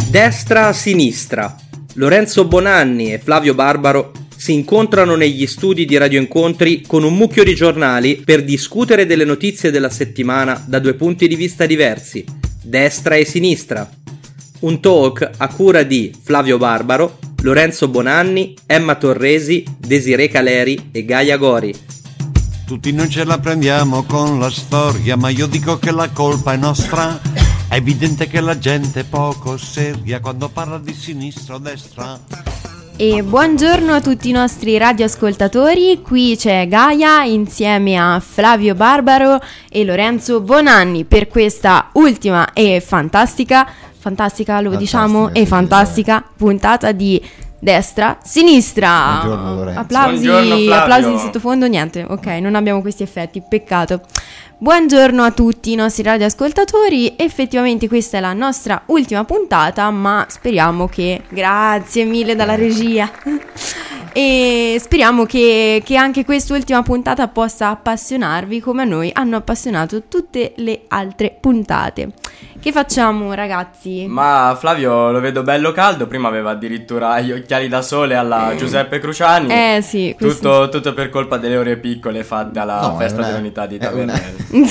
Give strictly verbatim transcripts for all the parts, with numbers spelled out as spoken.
Destra-sinistra. Lorenzo Bonanni e Flavio Barbaro si incontrano negli studi di Radio Incontri con un mucchio di giornali per discutere delle notizie della settimana da due punti di vista diversi, destra e sinistra. Un talk a cura di Flavio Barbaro, Lorenzo Bonanni, Emma Torresi, Desiree Caleri e Gaia Gori. Tutti non ce la prendiamo con la storia, ma io dico che la colpa è nostra. È evidente che la gente è poco seria quando parla di sinistra o destra. E buongiorno a tutti i nostri radioascoltatori, qui c'è Gaia insieme a Flavio Barbaro e Lorenzo Bonanni per questa ultima e fantastica, fantastica lo fantastica, diciamo, e fantastica puntata di Destra Sinistra. Buongiorno Lorenzo. Applausi, Buongiorno, applausi di sottofondo, niente, ok, non abbiamo questi effetti, peccato. Buongiorno a tutti i nostri radioascoltatori, effettivamente questa è la nostra ultima puntata, ma speriamo che, grazie mille dalla regia, e speriamo che, che anche quest'ultima puntata possa appassionarvi come a noi hanno appassionato tutte le altre puntate. Che facciamo ragazzi? Ma Flavio lo vedo bello caldo, prima aveva addirittura gli occhiali da sole alla Giuseppe Cruciani. Eh sì, questo... tutto, tutto per colpa delle ore piccole fatte alla No, festa una, dell'unità di è Tavernello. una,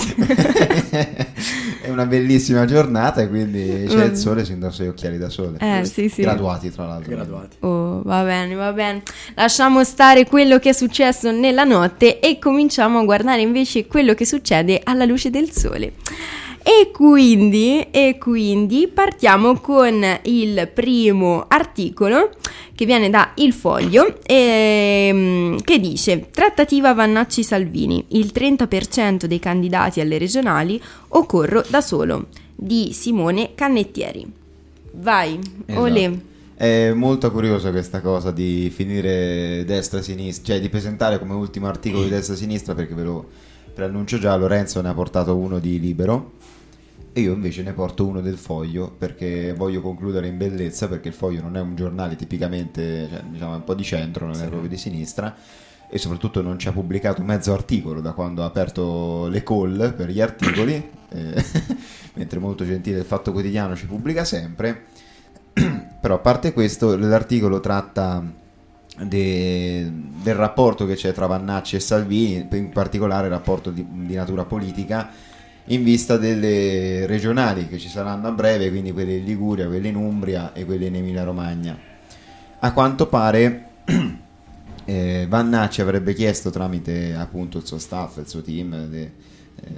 è una bellissima giornata e quindi c'è il sole, si indossa gli occhiali da sole. Eh sì sì. Graduati tra l'altro. Graduati. Oh, va bene, va bene. Lasciamo stare quello che è successo nella notte e cominciamo a guardare invece quello che succede alla luce del sole. E quindi, e quindi partiamo con il primo articolo che viene da Il Foglio ehm, che dice: trattativa Vannacci-Salvini, il trenta per cento dei candidati alle regionali o corro da solo, di Simone Cannettieri. Vai, Esatto. olè. È molto curiosa questa cosa di finire destra-sinistra, cioè di presentare come ultimo articolo di destra-sinistra, perché ve lo preannuncio già, Lorenzo ne ha portato uno di Libero e io invece ne porto uno del Foglio, perché voglio concludere in bellezza, perché il Foglio non è un giornale tipicamente, cioè, diciamo, un po' di centro, non è sì. proprio di sinistra, e soprattutto non ci ha pubblicato mezzo articolo da quando ha aperto le call per gli articoli, eh, mentre molto gentile il Fatto Quotidiano ci pubblica sempre. Però a parte questo, l'articolo tratta de, del rapporto che c'è tra Vannacci e Salvini, in particolare il rapporto di, di natura politica, in vista delle regionali che ci saranno a breve, quindi quelle in Liguria, quelle in Umbria e quelle in Emilia Romagna. A quanto pare eh, Vannacci avrebbe chiesto, tramite appunto il suo staff, il suo team, de, eh,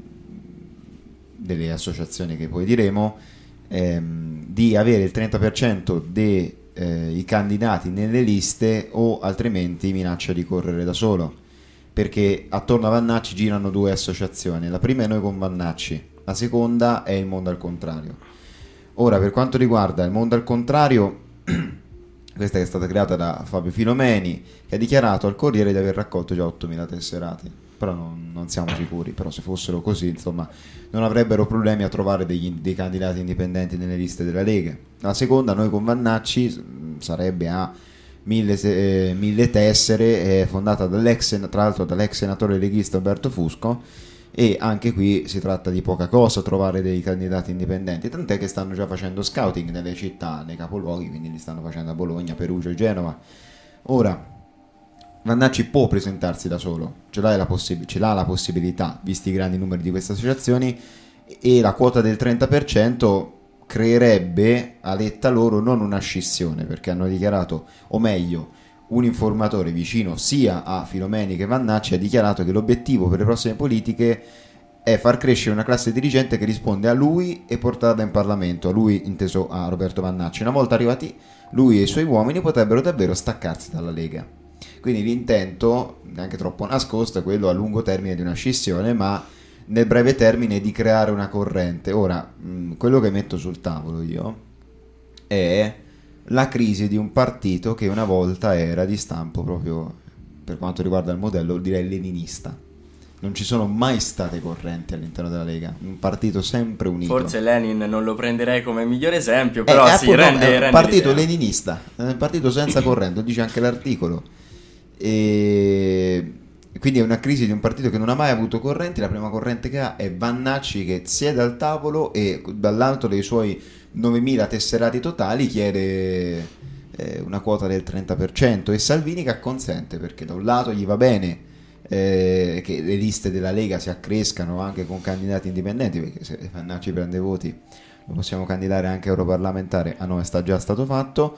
delle associazioni che poi diremo, ehm, di avere il trenta per cento dei eh, candidati nelle liste, o altrimenti minaccia di correre da solo, perché attorno a Vannacci girano due associazioni. La prima è Noi con Vannacci, la seconda è Il Mondo al Contrario. Ora, per quanto riguarda Il Mondo al Contrario, questa che è stata creata da Fabio Filomeni, che ha dichiarato al Corriere di aver raccolto già ottomila tesserati, però non, non siamo sicuri, però se fossero così, insomma, non avrebbero problemi a trovare degli, dei candidati indipendenti nelle liste della Lega. La seconda, Noi con Vannacci, sarebbe a Mille, eh, mille tessere, è fondata dall'ex, tra l'altro dall'ex senatore leghista Alberto Fusco, e anche qui si tratta di poca cosa trovare dei candidati indipendenti, tant'è che stanno già facendo scouting nelle città, nei capoluoghi, quindi li stanno facendo a Bologna, Perugia e Genova. Ora Vannacci può presentarsi da solo, ce l'ha la, possib- ce l'ha la possibilità, visti i grandi numeri di queste associazioni, e la quota del trenta per cento creerebbe, a detta loro, non una scissione, perché hanno dichiarato, o meglio, un informatore vicino sia a Filomeni che Vannacci ha dichiarato che l'obiettivo per le prossime politiche è far crescere una classe dirigente che risponde a lui e portarla in Parlamento, a lui inteso a Roberto Vannacci. Una volta arrivati lui e i suoi uomini potrebbero davvero staccarsi dalla Lega. Quindi l'intento, neanche troppo nascosto, è quello a lungo termine di una scissione, ma nel breve termine di creare una corrente. Ora, mh, quello che metto sul tavolo io è la crisi di un partito che una volta era di stampo, proprio per quanto riguarda il modello, direi leninista. Non ci sono mai state correnti all'interno della Lega, un partito sempre unito. Forse Lenin non lo prenderei come migliore esempio, però eh, si appunto, rende, è un rende partito l'idea. leninista, è un partito senza corrente, lo dice anche l'articolo. E quindi è una crisi di un partito che non ha mai avuto correnti. La prima corrente che ha è Vannacci, che siede al tavolo e dall'alto dei suoi novemila tesserati totali chiede eh, una quota del trenta per cento, e Salvini che acconsente, perché da un lato gli va bene eh, che le liste della Lega si accrescano anche con candidati indipendenti, perché se Vannacci prende voti lo possiamo candidare anche europarlamentare. Ah no, è sta già stato fatto,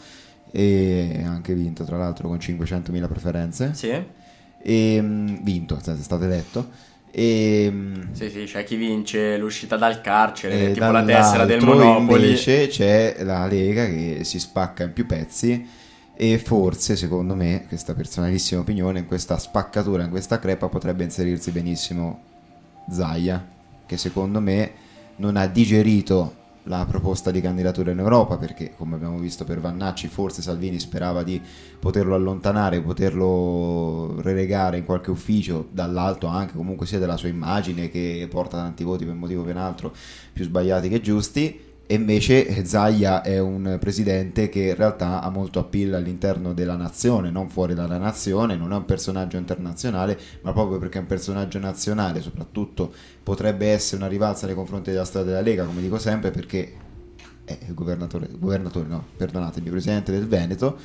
e anche vinto tra l'altro con cinquecentomila preferenze. Sì. E, mh, vinto, è stato eletto. E, sì, sì, c'è chi vince l'uscita dal carcere, e tipo la tessera del Monopoli. Invece c'è la Lega che si spacca in più pezzi, e forse, secondo me, questa personalissima opinione, in questa spaccatura, in questa crepa potrebbe inserirsi benissimo Zaia, che secondo me non ha digerito la proposta di candidatura in Europa, perché come abbiamo visto per Vannacci forse Salvini sperava di poterlo allontanare, poterlo relegare in qualche ufficio dall'alto, anche comunque sia della sua immagine, che porta tanti voti per un motivo o per un altro, più sbagliati che giusti. E invece Zaia è un presidente che in realtà ha molto appeal all'interno della nazione, non fuori dalla nazione, non è un personaggio internazionale, ma proprio perché è un personaggio nazionale soprattutto potrebbe essere una rivalsa nei confronti della storia della Lega, come dico sempre, perché è il governatore, governatore no, perdonatemi, presidente del Veneto.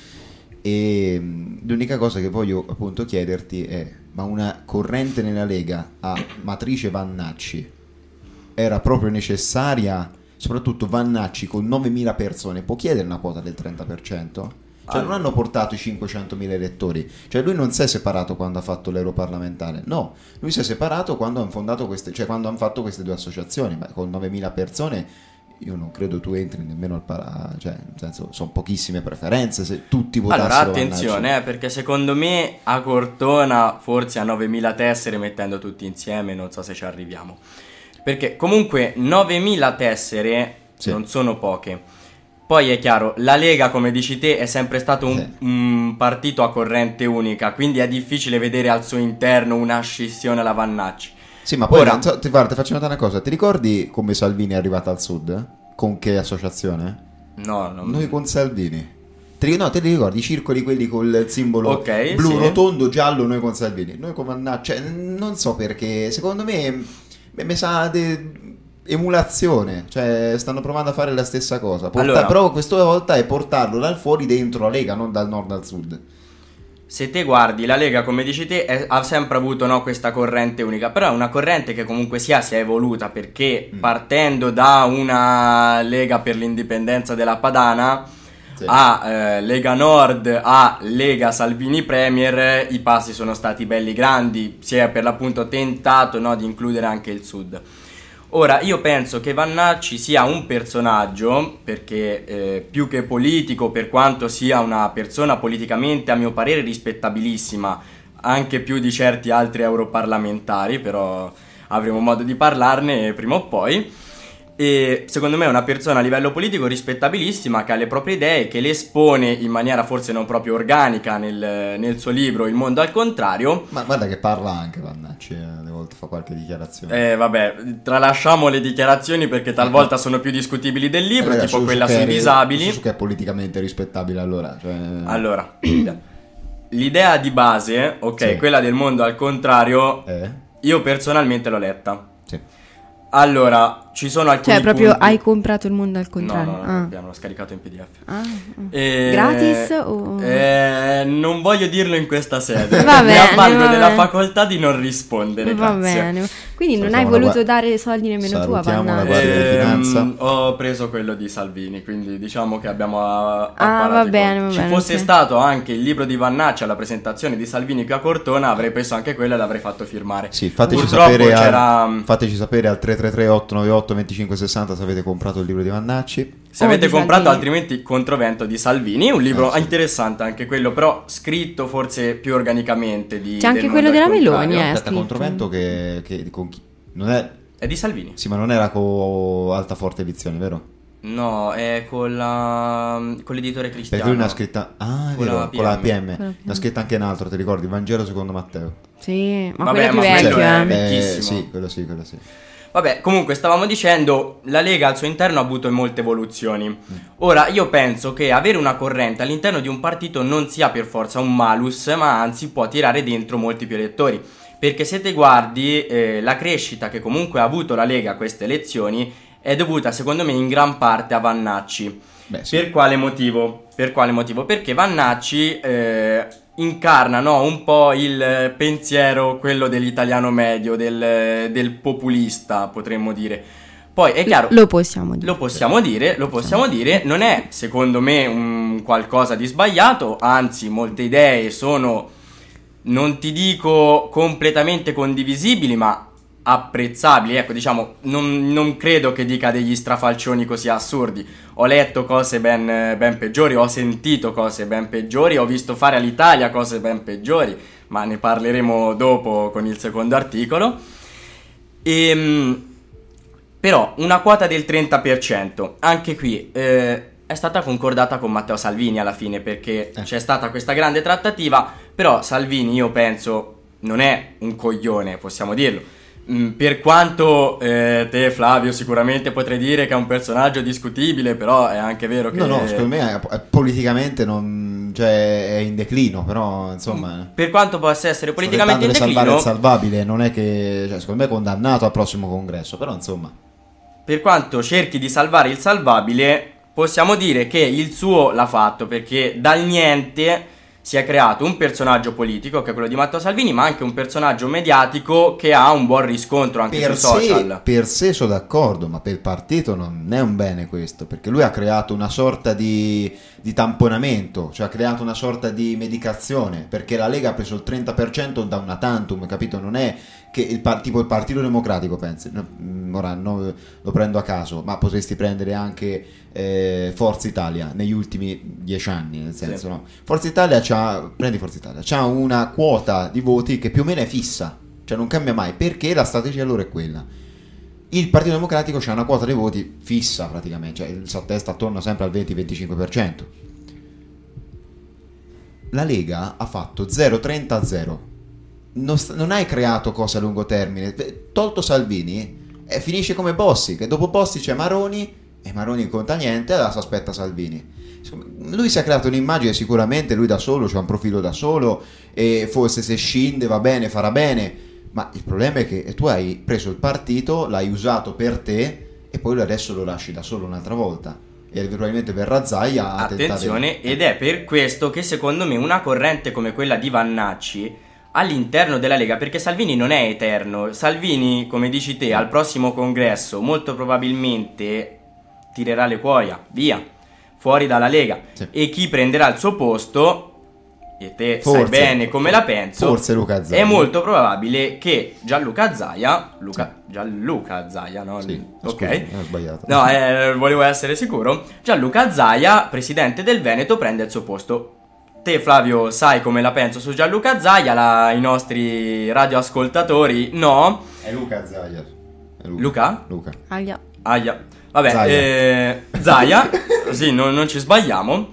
E mh, l'unica cosa che voglio appunto chiederti è: ma una corrente nella Lega a matrice Vannacci era proprio necessaria? Soprattutto Vannacci con novemila persone può chiedere una quota del trenta per cento? Cioè ah, non hanno portato i cinquecentomila elettori, cioè lui non si è separato quando ha fatto l'europarlamentare, no, lui si è separato quando hanno fondato queste, cioè quando hanno fatto queste due associazioni. Ma con novemila persone io non credo tu entri nemmeno al para, cioè nel senso sono pochissime preferenze se tutti votassero. Allora attenzione eh, perché secondo me a Cortona forse a novemila tessere mettendo tutti insieme non so se ci arriviamo, perché comunque novemila tessere sì, non sono poche. Poi è chiaro, la Lega, come dici te, è sempre stato un, sì, un partito a corrente unica, quindi è difficile vedere al suo interno una scissione alla Vannacci. Sì, ma poi Ora, non so, ti, guarda, ti faccio notare una cosa. Ti ricordi come Salvini è arrivato al sud? Con che associazione? No, non... Noi con Salvini. Te, no, te li ricordi i circoli quelli col simbolo okay, blu, sì, rotondo, giallo, noi con Salvini. Noi con Vannacci, cioè, non so perché, secondo me mi sa di emulazione, cioè stanno provando a fare la stessa cosa. Porta, allora, però questa volta è portarlo dal fuori dentro la Lega, non dal nord al sud. Se te guardi la Lega, come dici te, è, ha sempre avuto no, questa corrente unica, però è una corrente che comunque sia si è evoluta, perché mm. partendo da una Lega per l'indipendenza della Padana sì, a eh, Lega Nord a Lega Salvini Premier, i passi sono stati belli grandi, si è per l'appunto tentato no, di includere anche il sud. Ora io penso che Vannacci sia un personaggio, perché eh, più che politico, per quanto sia una persona politicamente a mio parere rispettabilissima, anche più di certi altri europarlamentari, però avremo modo di parlarne prima o poi. E secondo me è una persona a livello politico rispettabilissima, che ha le proprie idee, che le espone in maniera forse non proprio organica nel, nel suo libro Il mondo al contrario. Ma guarda che parla anche Vannacci, eh, alle volte fa qualche dichiarazione. Eh vabbè, tralasciamo le dichiarazioni perché talvolta sono più discutibili del libro, eh, tipo su, quella su sui disabili. Su che è politicamente rispettabile allora. Cioè... Allora, l'idea di base, ok, sì, quella del mondo al contrario, eh? io personalmente l'ho letta. Sì. Allora, ci sono alcuni Cioè proprio punti... hai comprato Il mondo al contrario? No, no, no, ah. abbiamo l'ho scaricato in P D F. Ah, e... Gratis o... Eh, non voglio dirlo in questa sede. Va Mi bene, avvalgo va della bene. facoltà di non rispondere, Va grazie. bene. Quindi non Salutiamo hai voluto la... dare soldi nemmeno tu a Salutiamo la Vannacci? Guardia di Finanza. Ehm, ho preso quello di Salvini, quindi diciamo che abbiamo a, Ah, va bene, va Ci bene, fosse sì. stato anche il libro di Vannacci alla presentazione di Salvini qui a Cortona, avrei preso anche quello e l'avrei fatto firmare. Sì, fateci Purtroppo sapere, c'era... al, fateci sapere al tre tre tre otto nove otto due cinque sei zero se avete comprato il libro di Vannacci. Se Oh, avete di comprato Salvini. altrimenti Controvento di Salvini, un libro Eh, sì. interessante anche quello, però scritto forse più organicamente di C'è anche del quello mondo della al Meloni, contrario. eh. Aspetta, scritto. Controvento che, che con chi? Non è... È di Salvini. Sì, ma non era con Altaforte Edizioni, vero? No, è con la con l'editore Cristiano. Perché lui ne ha scritta... Ah, è Con vero, la con la P P M. M. Con la P M. Ne ha scritta anche un altro, ti ricordi? Vangelo secondo Matteo. Sì, ma Vabbè, quello è ma più quello vecchio, è- eh. vecchissimo. sì, quello sì, quello sì. Vabbè, comunque stavamo dicendo, la Lega al suo interno ha avuto molte evoluzioni. Ora, io penso che avere una corrente all'interno di un partito non sia per forza un malus, ma anzi può tirare dentro molti più elettori. perché se te guardi eh, la crescita che comunque ha avuto la Lega a queste elezioni è dovuta secondo me in gran parte a Vannacci. Beh, sì. Per quale motivo? Per quale motivo? Perché Vannacci eh, incarna, no, un po' il pensiero, quello dell'italiano medio, del, del populista, potremmo dire. Poi è chiaro, Lo possiamo dire. lo possiamo dire, lo possiamo dire, non è secondo me un qualcosa di sbagliato, anzi molte idee sono, non ti dico completamente condivisibili, ma apprezzabili, ecco, diciamo, non, non credo che dica degli strafalcioni così assurdi. Ho letto cose ben, ben peggiori, ho sentito cose ben peggiori, ho visto fare all'Italia cose ben peggiori, ma ne parleremo dopo con il secondo articolo. Ehm, però una quota del trenta per cento, anche qui eh, è stata concordata con Matteo Salvini alla fine, perché Eh. c'è stata questa grande trattativa, però Salvini, io penso, non è un coglione, possiamo dirlo. Mm, per quanto eh, te, Flavio, sicuramente potrai dire che è un personaggio discutibile, però è anche vero che... No, no, secondo me è, è politicamente non, cioè, è in declino, però insomma... Per quanto possa essere sta politicamente in tentando di salvare declino, il salvabile, non è che, cioè, secondo me è condannato al prossimo congresso, però insomma... per quanto cerchi di salvare il salvabile, possiamo dire che il suo l'ha fatto, perché dal niente si è creato un personaggio politico, che è quello di Matteo Salvini, ma anche un personaggio mediatico che ha un buon riscontro anche Per sui sé, social. per sé sono d'accordo, ma per il partito non è un bene questo, perché lui ha creato una sorta di, di tamponamento, cioè ha creato una sorta di medicazione, perché la Lega ha preso il trenta per cento da una tantum, capito? Non è che il, par- tipo il Partito Democratico, pensi, no, ora no, lo prendo a caso, ma potresti prendere anche eh, Forza Italia negli ultimi dieci anni, nel senso, Sì. no? Forza Italia c'ha, prendi Forza Italia, c'ha una quota di voti che più o meno è fissa, cioè non cambia mai, perché la strategia loro è quella. Il Partito Democratico c'ha una quota dei voti fissa praticamente, cioè si attesta attorno sempre al venti venticinque per cento. La Lega ha fatto zero virgola trenta a zero. Non, st- non hai creato cose a lungo termine. Tolto Salvini, eh, finisce come Bossi, che dopo Bossi c'è Maroni e Maroni non conta niente, adesso aspetta Salvini. Lui si è creato un'immagine, sicuramente lui da solo, c'ha un profilo da solo, e forse se scinde va bene, farà bene, ma il problema è che tu hai preso il partito, l'hai usato per te e poi adesso lo lasci da solo un'altra volta, e probabilmente verrà Zaia a Attenzione, tentare... ed è per questo che secondo me una corrente come quella di Vannacci all'interno della Lega, perché Salvini non è eterno, Salvini, come dici te, al prossimo congresso molto probabilmente tirerà le cuoia, via, fuori dalla Lega, Sì. e chi prenderà il suo posto, e te sai Forse. bene come la penso, Forse Luca Zaia. è molto probabile che Gianluca Zaia, Luca, Gianluca Zaia, no? Sì, Ok. scusi, ho sbagliato. No, eh, volevo essere sicuro. Gianluca Zaia, presidente del Veneto, prende il suo posto. Te, Flavio, sai come la penso su Gianluca Zaia, la, i nostri radioascoltatori no. È Luca Zaia. È Luca? Luca. Aia. Aia. Vabbè, Zaia. eh, Zaia, sì, non, non ci sbagliamo.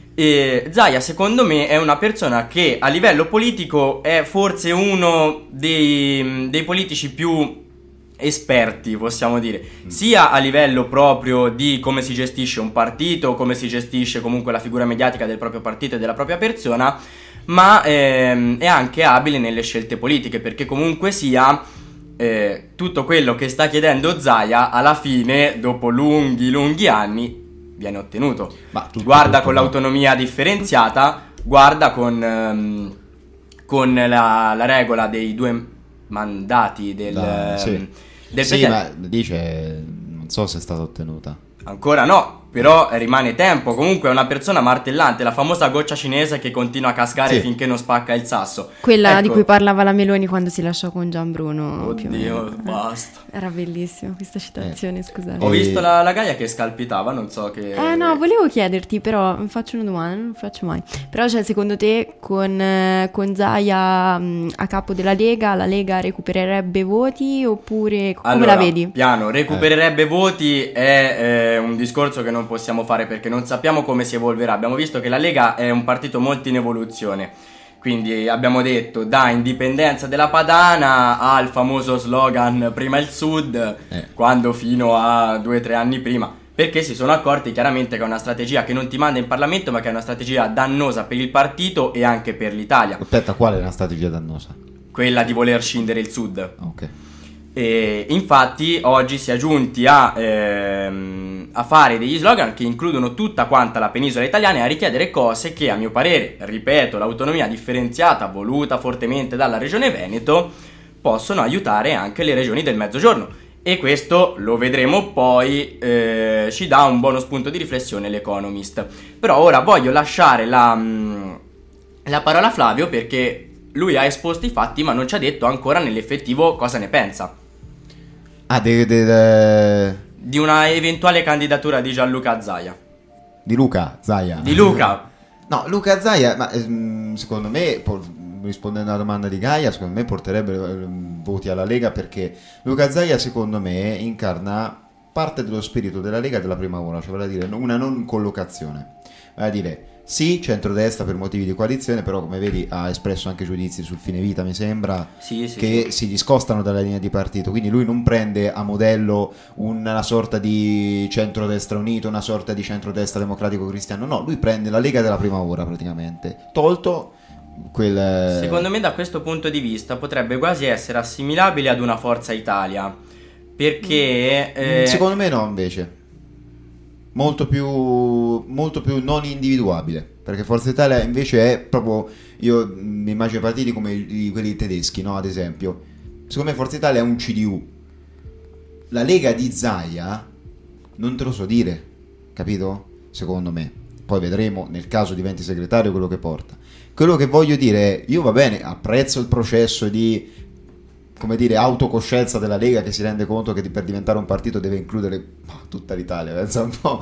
E Zaia, secondo me, è una persona che a livello politico è forse uno dei, dei politici più esperti, possiamo dire, sia a livello proprio di come si gestisce un partito, come si gestisce comunque la figura mediatica del proprio partito e della propria persona, ma ehm, è anche abile nelle scelte politiche, perché comunque sia eh, tutto quello che sta chiedendo Zaia alla fine, dopo lunghi lunghi anni, viene ottenuto. Ma tutto, Guarda tutto, con no. l'autonomia differenziata, guarda con, ehm, con la, la regola dei due mandati del, Da- sì. ehm, del Sì, presidente. ma dice, non so se è stata ottenuta. Ancora no, però rimane tempo. Comunque è una persona martellante, la famosa goccia cinese che continua a cascare Sì. finché non spacca il sasso. Quella di Ecco. cui parlava la Meloni quando si lasciò con Gianbruno. più o Oddio, meno. basta. Era bellissima questa citazione, scusate. Ho E- visto la, la Gaia che scalpitava, non so che... Eh no, volevo chiederti, però mi faccio una domanda, non lo faccio mai. Però, cioè, secondo te con, eh, con Zaia mh, a capo della Lega, la Lega recupererebbe voti oppure come Allora, la vedi? piano, recupererebbe voti è eh, un discorso che non possiamo fare perché non sappiamo come si evolverà. Abbiamo visto che la Lega è un partito molto in evoluzione. Quindi abbiamo detto da indipendenza della Padana al famoso slogan prima il Sud, Eh. quando fino a due o tre anni prima. Perché si sono accorti chiaramente che è una strategia che non ti manda in Parlamento, ma che è una strategia dannosa per il partito e anche per l'Italia. Aspetta, qual è una strategia dannosa? quella di voler scindere il sud. Ok. E infatti oggi si è giunti a, ehm, a fare degli slogan che includono tutta quanta la penisola italiana e a richiedere cose che, a mio parere, ripeto, l'autonomia differenziata voluta fortemente dalla regione Veneto possono aiutare anche le regioni del Mezzogiorno, e questo lo vedremo poi, eh, ci dà un buono spunto di riflessione l'Economist. Però ora voglio lasciare la, la parola a Flavio, perché lui ha esposto i fatti ma non ci ha detto ancora nell'effettivo cosa ne pensa. Ah, de, de, de... Di una eventuale candidatura di Gianluca Zaia. Di Luca Zaia. Di Luca. No, Luca Zaia, ma ehm, secondo me, por- rispondendo alla domanda di Gaia, secondo me porterebbe ehm, voti alla Lega, perché Luca Zaia, secondo me, incarna parte dello spirito della Lega della prima ora, cioè vale a dire una non collocazione. Vale a dire, sì, centrodestra per motivi di coalizione, però come vedi ha espresso anche giudizi sul fine vita, mi sembra, sì, sì, che sì. si discostano dalla linea di partito, quindi lui non prende a modello una sorta di centrodestra unito, una sorta di centrodestra democratico cristiano, no, lui prende la Lega della prima ora praticamente, tolto quel... Secondo me da questo punto di vista potrebbe quasi essere assimilabile ad una Forza Italia, perché... Eh... Secondo me no, invece. Molto più, molto più non individuabile, perché Forza Italia invece è proprio, io mi immagino partiti come i, quelli tedeschi, no, ad esempio. Secondo me Forza Italia è un C D U. La Lega di Zaia non te lo so dire, capito? Secondo me poi vedremo nel caso diventi segretario quello che porta. Quello che voglio dire è, io va bene, apprezzo il processo di, come dire, autocoscienza della Lega, che si rende conto che per diventare un partito deve includere oh, tutta l'Italia, pensa un po'.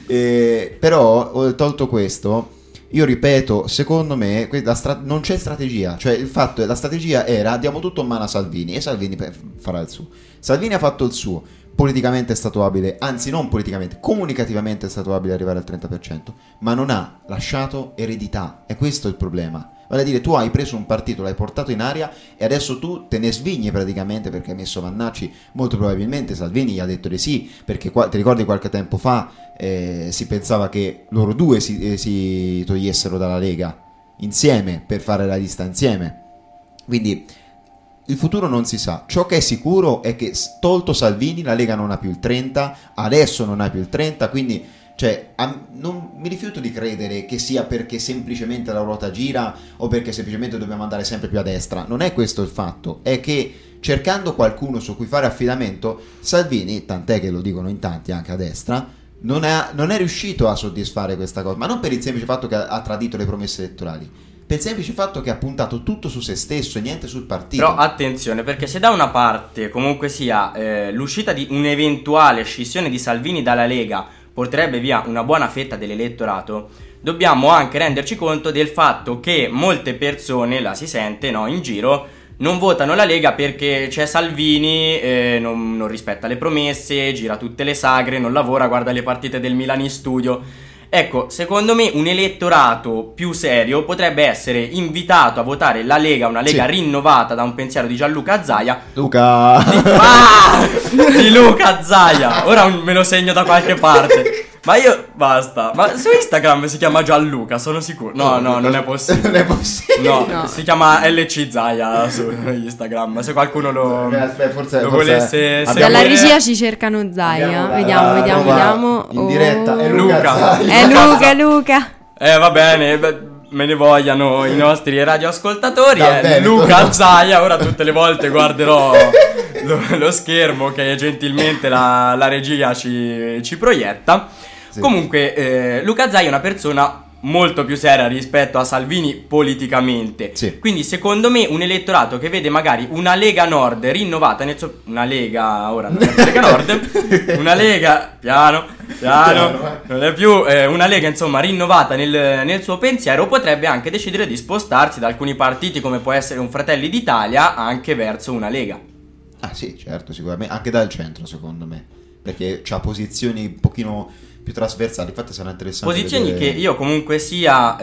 E, però, ho tolto questo, io ripeto, secondo me la stra- non c'è strategia, cioè il fatto è la strategia era diamo tutto in mano a Salvini e Salvini farà il suo. Salvini ha fatto il suo, politicamente è stato abile, anzi non politicamente, comunicativamente è stato abile ad arrivare al trenta per cento, ma non ha lasciato eredità, e questo è il problema. Vale a dire, tu hai preso un partito, l'hai portato in aria e adesso tu te ne svigni praticamente, perché hai messo Vannacci, molto probabilmente Salvini gli ha detto di sì, perché qua, ti ricordi qualche tempo fa eh, si pensava che loro due si, eh, si togliessero dalla Lega insieme per fare la lista insieme, quindi il futuro non si sa. Ciò che è sicuro è che tolto Salvini la Lega non ha più il trenta, adesso non ha più il trenta, quindi cioè, a, non mi rifiuto di credere che sia perché semplicemente la ruota gira o perché semplicemente dobbiamo andare sempre più a destra. Non è questo il fatto, è che cercando qualcuno su cui fare affidamento, Salvini, tant'è che lo dicono in tanti anche a destra, non è, non è riuscito a soddisfare questa cosa, ma non per il semplice fatto che ha, ha tradito le promesse elettorali, per il semplice fatto che ha puntato tutto su se stesso e niente sul partito. Però attenzione, perché se da una parte comunque sia eh, l'uscita di un'eventuale scissione di Salvini dalla Lega porterebbe via una buona fetta dell'elettorato, dobbiamo anche renderci conto del fatto che molte persone, la si sente, no, in giro, non votano la Lega perché c'è Salvini, eh, non, non rispetta le promesse, gira tutte le sagre, non lavora, guarda le partite del Milan in studio. Ecco, secondo me un elettorato più serio potrebbe essere invitato a votare la Lega, una Lega sì. rinnovata da un pensiero di Gianluca Zaia. Luca! Di, ah, di Luca Zaia! Ora me lo segno da qualche parte. Ma io, basta. Ma su Instagram si chiama Gianluca, sono sicuro. No, no, non è possibile. Non è possibile. No, No. si chiama L C Zaia su Instagram. Se qualcuno lo, Aspetta, forse, lo forse volesse abbiamo- Dalla seguire. regia ci cercano Zaia. Abbiamo la- Vediamo, la vediamo, prova vediamo. in diretta, è Oh. Luca Luca. Zaia. È Luca, è Luca. Eh, va bene, beh, me ne vogliano i nostri radioascoltatori. Va È bene, Luca tutto- Zaia. Ora tutte le volte guarderò lo, lo schermo che gentilmente la, la regia ci, ci proietta. Sì. Comunque, eh, Luca Zaia è una persona molto più seria rispetto a Salvini politicamente. Sì. Quindi, secondo me, un elettorato che vede magari una Lega Nord rinnovata nel suo... Una Lega, ora non è più Lega Nord, una Lega, piano, piano, Piano, eh. non è più eh, una Lega, insomma, rinnovata nel, nel suo pensiero, potrebbe anche decidere di spostarsi da alcuni partiti, come può essere un Fratelli d'Italia, anche verso una Lega. Ah sì, certo, sicuramente, anche dal centro secondo me, perché c'ha posizioni un pochino più trasversali, infatti sarà interessante Posizioni vedere... che io comunque sia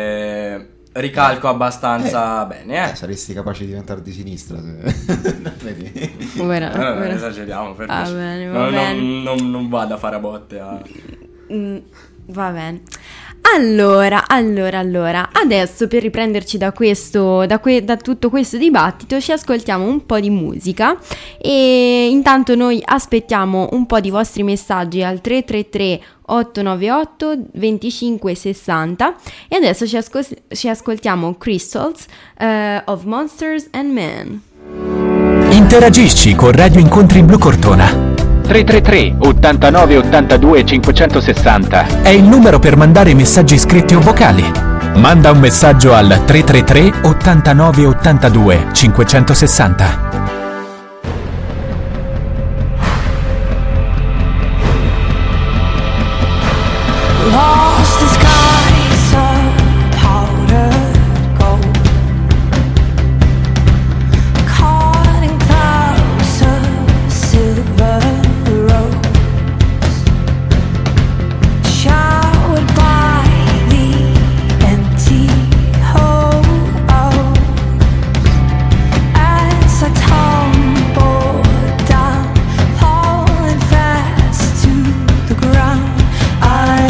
eh, ricalco abbastanza bene, eh. Eh, saresti capace di diventare di sinistra se... Vedi? Povera, Eh, non povera. esageriamo, per Va piacere. bene, va non, bene. non, non, non vado a fare a botte a... Mm, va bene. Allora, allora, allora, adesso per riprenderci da questo, da, que- da tutto questo dibattito ci ascoltiamo un po' di musica e intanto noi aspettiamo un po' di vostri messaggi al tre tre tre otto nove otto due cinque sei zero e adesso ci, ascol- ci ascoltiamo Crystals uh, of Monsters and Men. Interagisci con Radio Incontri Blu Cortona. tre tre tre ottantanove ottantadue cinquecentosessanta è il numero per mandare messaggi scritti o vocali. Manda un messaggio al tre tre tre ottantanove ottantadue cinquecentosessanta. Lost the skies of powdered gold, caught in clouds of silver rose, showered by the empty holes as I tumble down, falling fast to the ground. I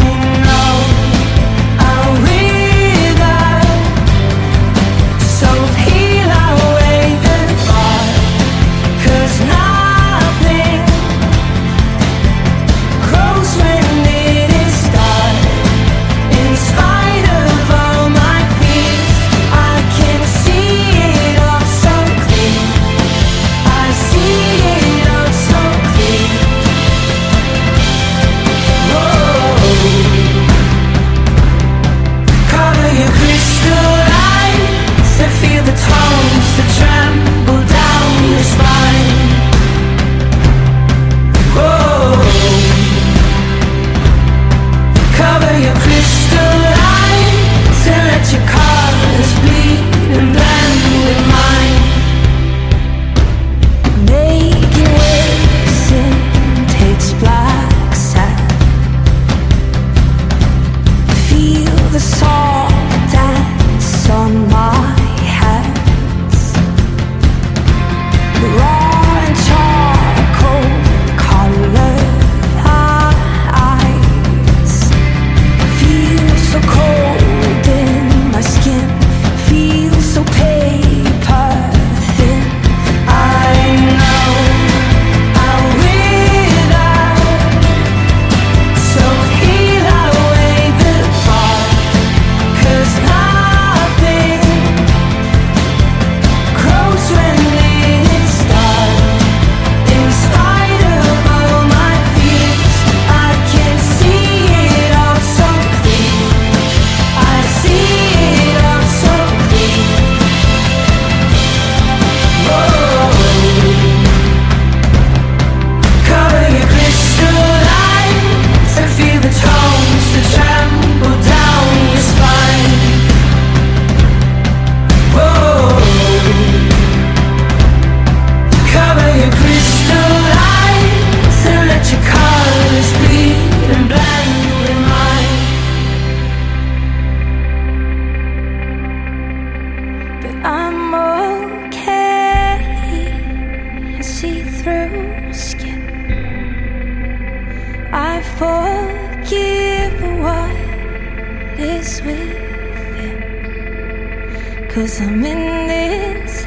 Cause I'm in this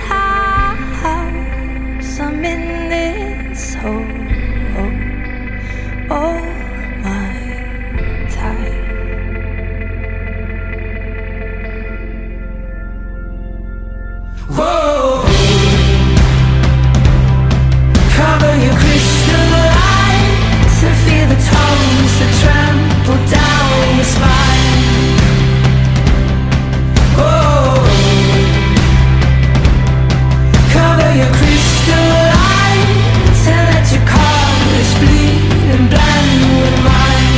house, I'm in this hole all my time. Whoa! Cover your crystal eyes and feel the tones that trample down your spine. Whoa! Cover your crystal eyes and let your colors bleed and blend with mine.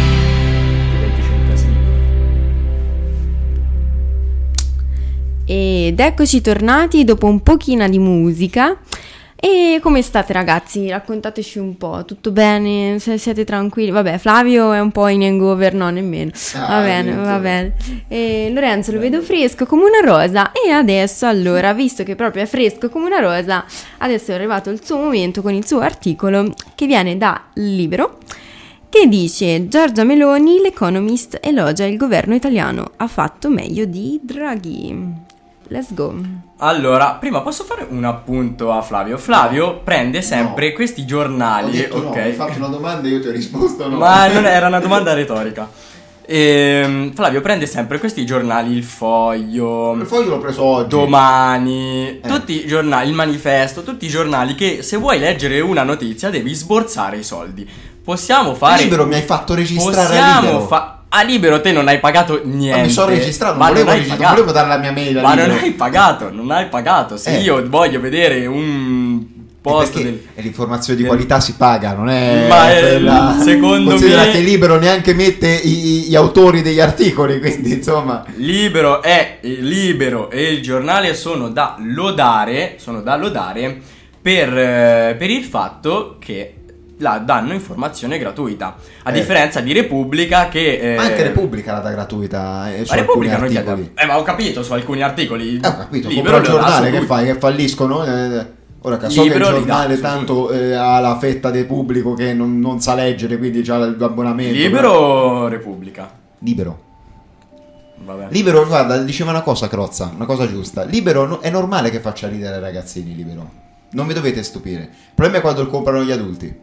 Ed eccoci tornati dopo un pochino di musica. E come state ragazzi? Raccontateci un po', tutto bene? Se siete tranquilli? Vabbè, Flavio è un po' in hangover, no nemmeno. Ah, va bene, niente. va bene. E Lorenzo lo vedo fresco come una rosa. E adesso allora, visto che proprio è fresco come una rosa, adesso è arrivato il suo momento con il suo articolo che viene da Libero. che dice: Giorgia Meloni, l'Economist elogia il governo italiano, ha fatto meglio di Draghi. Let's go. Allora, prima posso fare un appunto a Flavio. Flavio no. prende sempre no. questi giornali. Ho detto ok. No, mi hai fatto una domanda e io ti ho risposto no. Ma non era una domanda retorica. E, Flavio prende sempre questi giornali, il Foglio, il Foglio l'ho preso oggi, Domani, eh. tutti i giornali, il Manifesto, tutti i giornali che se vuoi leggere una notizia devi sborsare i soldi. Possiamo fare Libero, mi hai fatto registrare possiamo a Libero. Fa- a Libero te non hai pagato niente. Ma mi sono registrato, non ma volevo, non, hai regist- pagato. non volevo dare la mia mail a Ma Libero. non hai pagato, non hai pagato. Se Eh. io voglio vedere un post perché del... è l'informazione di del- qualità si paga, non è Ma è- quella- secondo considera me- che Libero neanche mette i- gli autori degli articoli, quindi insomma Libero è Libero e il giornale sono da lodare, sono da lodare per, eh, per il fatto che la danno informazione gratuita, a Eh. differenza di Repubblica che eh, ma anche Repubblica la dà gratuita eh, su ma Repubblica non alcuni chiede. articoli. Eh, ma ho capito, su alcuni articoli. Eh, ho capito, Libero compra il lo dà giornale su che tutti. fai, che falliscono eh, ora che so che il Libero li dà giornale su tanto eh, ha la fetta del pubblico che non, non sa leggere, quindi c'ha l'abbonamento. Libero o Repubblica? Libero. Vabbè. Libero, guarda, diceva una cosa Crozza, una cosa giusta. Libero no- è normale che faccia ridere i ragazzini, Libero. Non vi dovete stupire. Il problema è quando lo comprano gli adulti.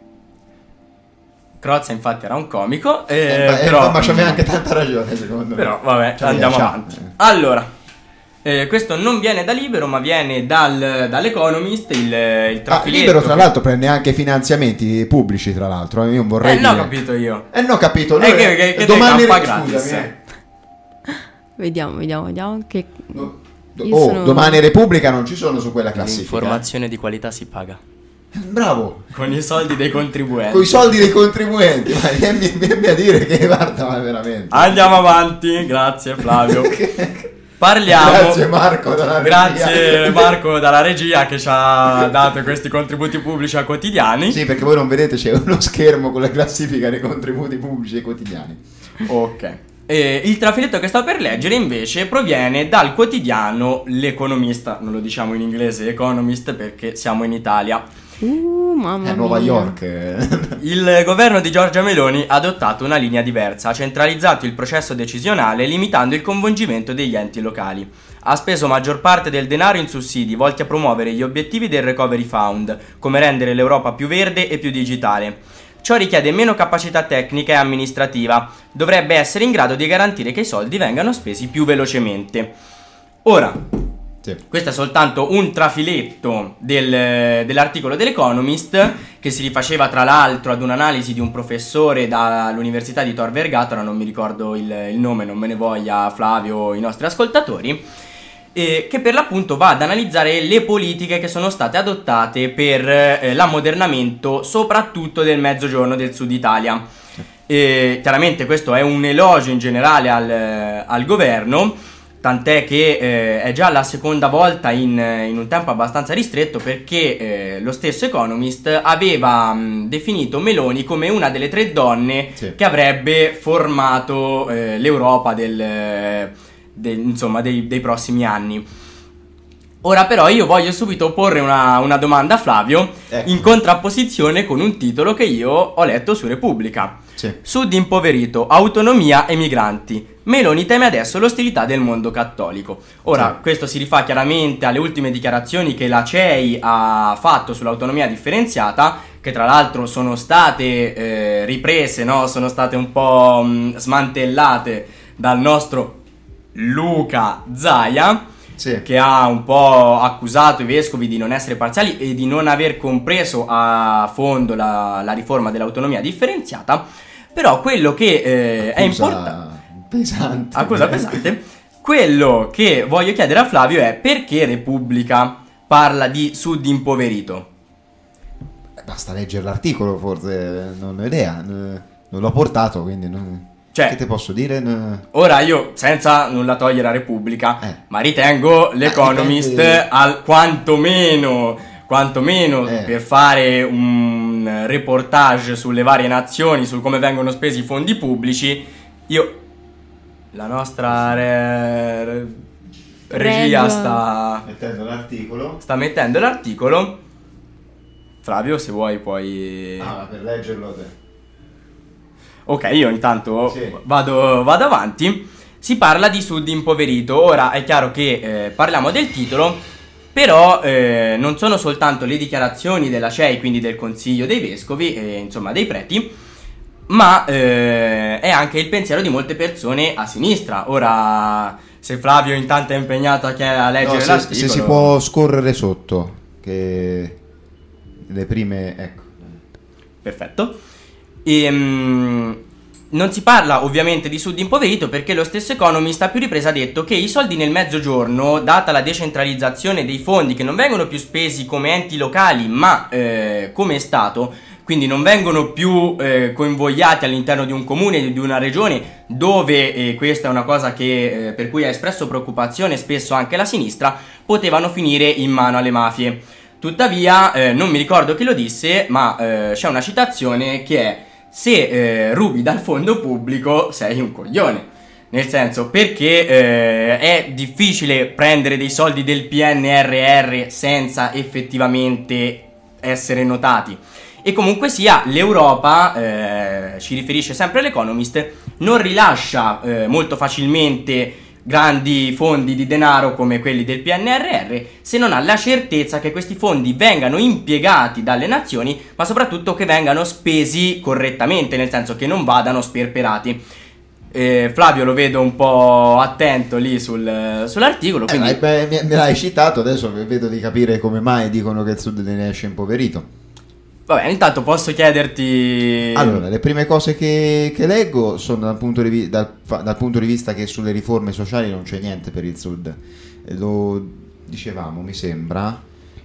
Crozza infatti era un comico, eh, Eh, ma- eh, però ma c'aveva anche tanta ragione, secondo me. Però vabbè, Cioè, andiamo ciao. avanti. Allora, eh, questo non viene da Libero, ma viene dal, dall'Economist, il, il Ah, trafiletto. Libero tra l'altro prende anche finanziamenti pubblici, tra l'altro. Io non vorrei Eh, no, dire. ho capito io. Eh, no, ho capito. Eh, Noi- che- che- che domani te campa re- gratis. scusami, eh. Vediamo, vediamo, vediamo che... Do- Io oh, sono- domani Repubblica non ci sono su quella classifica. L'informazione di qualità si paga Bravo. con i soldi dei contribuenti. Con i soldi dei contribuenti. Ma vieni, vieni a dire che guarda, ma veramente. Andiamo avanti, grazie Flavio. Parliamo. Grazie Marco dalla Grazie regia. Marco dalla regia che ci ha dato questi contributi pubblici a quotidiani. Sì, perché voi non vedete, c'è uno schermo con la classifica dei contributi pubblici ai quotidiani. Ok. E il trafiletto che sto per leggere invece proviene dal quotidiano L'Economista. Non lo diciamo in inglese Economist perché siamo in Italia. Uh, mamma È Nuova mia. York. eh. Il governo di Giorgia Meloni ha adottato una linea diversa, ha centralizzato il processo decisionale limitando il coinvolgimento degli enti locali. Ha speso maggior parte del denaro in sussidi volti a promuovere gli obiettivi del Recovery Fund, come rendere l'Europa più verde e più digitale. Ciò richiede meno capacità tecnica e amministrativa, dovrebbe essere in grado di garantire che i soldi vengano spesi più velocemente. Ora, Sì. questo è soltanto un trafiletto del- dell'articolo dell'Economist che si rifaceva tra l'altro ad un'analisi di un professore dall'Università di Tor Vergata, non mi ricordo il, il nome, non me ne voglia Flavio o i nostri ascoltatori, eh, che per l'appunto va ad analizzare le politiche che sono state adottate per eh, l'ammodernamento soprattutto del mezzogiorno del sud Italia. E chiaramente questo è un elogio in generale al, al governo, tant'è che eh, è già la seconda volta in, in un tempo abbastanza ristretto, perché eh, lo stesso Economist aveva mh, definito Meloni come una delle tre donne Sì. che avrebbe formato eh, l'Europa del, del- insomma, dei, dei prossimi anni. Ora però io voglio subito porre una, una domanda a Flavio, Ecco. in contrapposizione con un titolo che io ho letto su Repubblica. Sì. Sud impoverito, autonomia e migranti. Meloni teme adesso l'ostilità del mondo cattolico. Ora, Sì. questo si rifà chiaramente alle ultime dichiarazioni che la C E I ha fatto sull'autonomia differenziata, che tra l'altro sono state eh, riprese, no? Sono state un po' mh, smantellate dal nostro Luca Zaia, Sì. che ha un po' accusato i vescovi di non essere parziali e di non aver compreso a fondo la, la riforma dell'autonomia differenziata. Però quello che eh, è Accusa importante, pesante. accusa pesante, quello che voglio chiedere a Flavio è perché Repubblica parla di sud impoverito. Eh, Basta leggere l'articolo, forse non ho idea. n- Non l'ho portato, quindi non... Cioè- che te posso dire? N- Ora io, senza nulla togliere a Repubblica, Eh. ma ritengo l'Economist dipende- al quantomeno, quantomeno Eh. per fare un reportage sulle varie nazioni, su come vengono spesi i fondi pubblici, io, la nostra re- re- regia Prego. sta, Mettendo l'articolo. sta mettendo l'articolo. Flavio, se vuoi puoi... Ah, per leggerlo te. Ok, io intanto Sì. vado, vado avanti. Si parla di Sud impoverito. Ora è chiaro che eh, parliamo del titolo, però eh, non sono soltanto le dichiarazioni della C E I, quindi del Consiglio dei Vescovi, eh, insomma dei preti, ma eh, è anche il pensiero di molte persone a sinistra. Ora, se Flavio intanto è impegnato a, chi- a leggere No, se, l'articolo... se si può scorrere sotto, che le prime, ecco. Perfetto. Ehm, non si parla ovviamente di Sud impoverito perché lo stesso Economist a più riprese ha detto che i soldi nel mezzogiorno, data la decentralizzazione dei fondi che non vengono più spesi come enti locali ma eh, come Stato, quindi non vengono più eh, coinvogliati all'interno di un comune, di una regione, dove, e eh, questa è una cosa che, eh, per cui ha espresso preoccupazione spesso anche la sinistra, potevano finire in mano alle mafie. Tuttavia, eh, non mi ricordo chi lo disse, ma eh, c'è una citazione che è: se eh, rubi dal fondo pubblico sei un coglione. Nel senso, perché eh, è difficile prendere dei soldi del P N R R senza effettivamente essere notati. E comunque sia, l'Europa, eh, ci riferisce sempre l'Economist, non rilascia eh, molto facilmente grandi fondi di denaro come quelli del P N R R se non ha la certezza che questi fondi vengano impiegati dalle nazioni, ma soprattutto che vengano spesi correttamente, nel senso che non vadano sperperati. Eh, Flavio lo vedo un po' attento lì sul, sull'articolo, quindi... Eh, beh, me me l'hai citato, adesso vedo di capire come mai dicono che il Sud ne esce impoverito. Vabbè, intanto posso chiederti... Allora, le prime cose che, che leggo sono dal punto, di vi- dal, fa- dal punto di vista che sulle riforme sociali non c'è niente per il Sud. Eh, Lo dicevamo, mi sembra,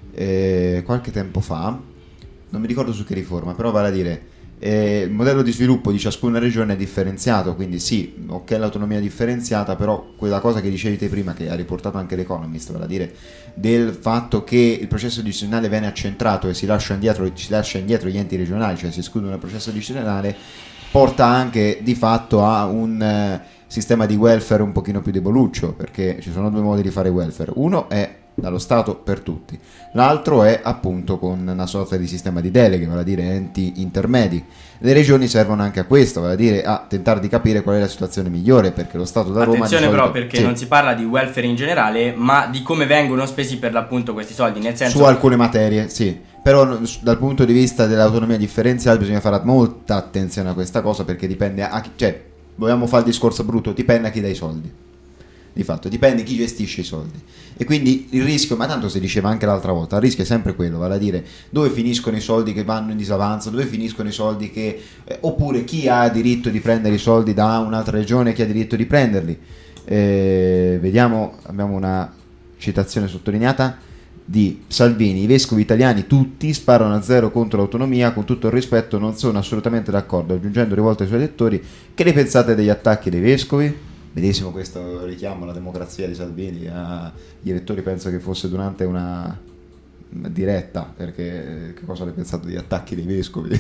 eh, qualche tempo fa, non mi ricordo su che riforma, però vale a dire, eh, il modello di sviluppo di ciascuna regione è differenziato, quindi sì, ok l'autonomia differenziata, però quella cosa che dicevi te prima, che ha riportato anche l'Economist, vale a dire del fatto che il processo decisionale viene accentrato e si lascia indietro, si lascia indietro gli enti regionali, cioè si escludono il processo decisionale, porta anche di fatto a un eh, sistema di welfare un pochino più deboluccio, perché ci sono due modi di fare welfare. Uno è dallo Stato per tutti, l'altro è appunto con una sorta di sistema di deleghe, vale a dire enti intermedi. Le regioni servono anche a questo, vale a dire a tentare di capire qual è la situazione migliore, perché lo Stato da Roma... Attenzione di solito, però, perché sì, non si parla di welfare in generale, ma di come vengono spesi per l'appunto questi soldi, nel senso... su alcune materie, sì, però no, s- dal punto di vista dell'autonomia differenziale bisogna fare molta attenzione a questa cosa, perché dipende a chi, cioè, vogliamo fare il discorso brutto, dipende a chi dà i soldi. Di fatto dipende chi gestisce i soldi, e quindi il rischio, ma tanto si diceva anche l'altra volta, il rischio è sempre quello, vale a dire dove finiscono i soldi che vanno in disavanzo, dove finiscono i soldi che eh, oppure chi ha diritto di prendere i soldi da un'altra regione, chi ha diritto di prenderli. Eh, vediamo, abbiamo una citazione sottolineata di Salvini: i vescovi italiani tutti sparano a zero contro l'autonomia, con tutto il rispetto non sono assolutamente d'accordo, aggiungendo rivolto ai suoi elettori: che ne pensate degli attacchi dei vescovi? Bellissimo questo richiamo alla democrazia di Salvini agli elettori, penso che fosse durante una diretta, perché che cosa ne pensate degli attacchi dei vescovi?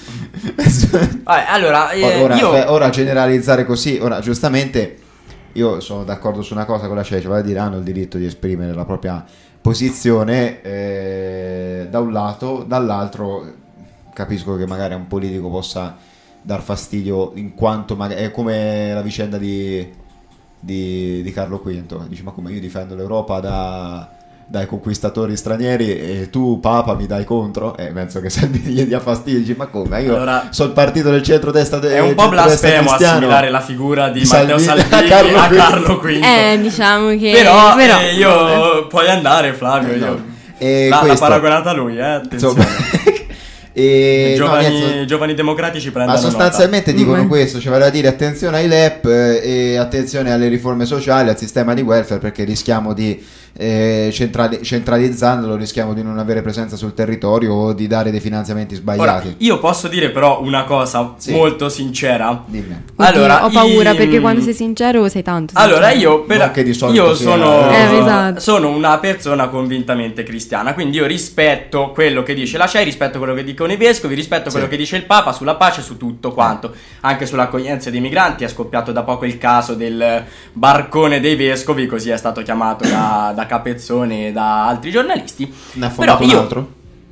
Vabbè, allora, eh, ora, io... beh, ora generalizzare così, ora giustamente io sono d'accordo su una cosa con la C E C, vale a dire hanno il diritto di esprimere la propria posizione eh, da un lato, dall'altro capisco che magari a un politico possa dar fastidio, in quanto magari è come la vicenda di Di, di Carlo quinto, dici: ma come, io difendo l'Europa da, dai conquistatori stranieri e tu Papa mi dai contro? E eh, penso che Salvini gli dia fastidio, dici: ma come, io allora, sono il partito del centrodestra de- è un po' blasfemo assimilare la figura di, di Matteo Salvini, Salvini a Carlo a quinto. Carlo quinto. Eh, diciamo che... Però, però eh, io puoi andare, Flavio, io... No. E l'ha, l'ha questo- paragonata a lui, eh, attenzione. Insomma, e I no, giovani, niente, giovani democratici prendono ma sostanzialmente nota. dicono Mm. questo, cioè vale a dire attenzione ai L E P eh, e attenzione alle riforme sociali, al sistema di welfare, perché rischiamo di eh, centrali- centralizzandolo rischiamo di non avere presenza sul territorio o di dare dei finanziamenti Ora, sbagliati. io posso dire però una cosa Sì. molto sincera. Dimmi. Oddio, Allora, ho paura i- perché quando sei sincero sei tanto Allora sincero. io, per- Non che di solito io sia- sono, Eh, esatto. sono una persona convintamente cristiana, quindi io rispetto quello che dice la C E I, rispetto quello che dicono i vescovi, rispetto quello Sì. che dice il Papa sulla pace, su tutto quanto, anche sull'accoglienza dei migranti. È scoppiato da poco il caso del barcone dei vescovi, così è stato chiamato da, da Capezzone e da altri giornalisti. Ne ha Però fondato un io- altro?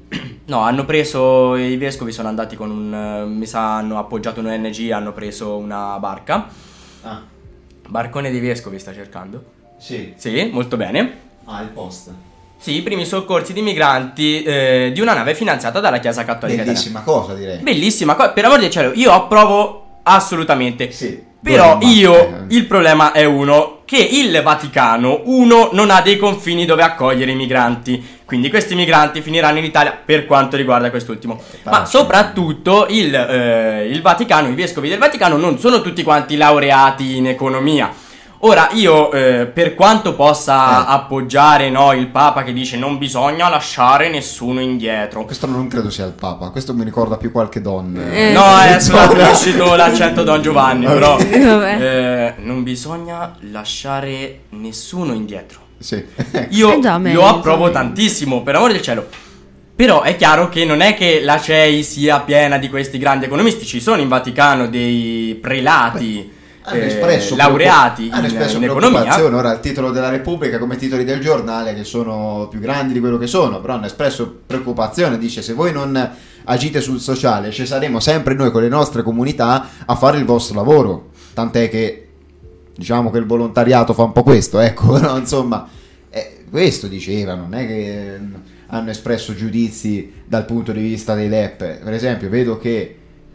No, hanno preso, i vescovi sono andati con un, eh, mi sa, hanno appoggiato un O N G, hanno preso una barca. Ah, Barcone dei vescovi sta cercando? sì. Sì, molto bene. Ah, il post. Sì, i primi soccorsi di migranti eh, di una nave finanziata dalla Chiesa Cattolica. Bellissima cosa, direi. Bellissima cosa, per amor del cielo, io approvo assolutamente. Sì. Però Due io, barche. il problema è uno, che il Vaticano, uno, non ha dei confini dove accogliere i migranti. Quindi questi migranti finiranno in Italia per quanto riguarda quest'ultimo. Ma soprattutto il, eh, il Vaticano, i vescovi del Vaticano non sono tutti quanti laureati in economia. Ora io, eh, per quanto possa Eh. appoggiare, no, il Papa che dice non bisogna lasciare nessuno indietro. Questo non credo sia il Papa, questo mi ricorda più qualche don. Eh. No, è Insomma. è uscito l'accento Don Giovanni, però Vabbè. eh, non bisogna lasciare nessuno indietro. Sì. Io Eh già, lo meglio. approvo tantissimo, per amore del cielo. Però è chiaro che non è che la C E I sia piena di questi grandi economisti. Ci sono in Vaticano dei prelati Hanno eh, espresso laureati preoccup- hanno in, espresso in economia. preoccupazione. Ora il titolo della Repubblica come titoli del giornale che sono più grandi di quello che sono, però hanno espresso preoccupazione. Dice: se voi non agite sul sociale ci saremo sempre noi con le nostre comunità a fare il vostro lavoro, tant'è che diciamo che il volontariato fa un po' questo, ecco. Però insomma eh, questo diceva, non è che hanno espresso giudizi dal punto di vista dei L E P. Per esempio vedo che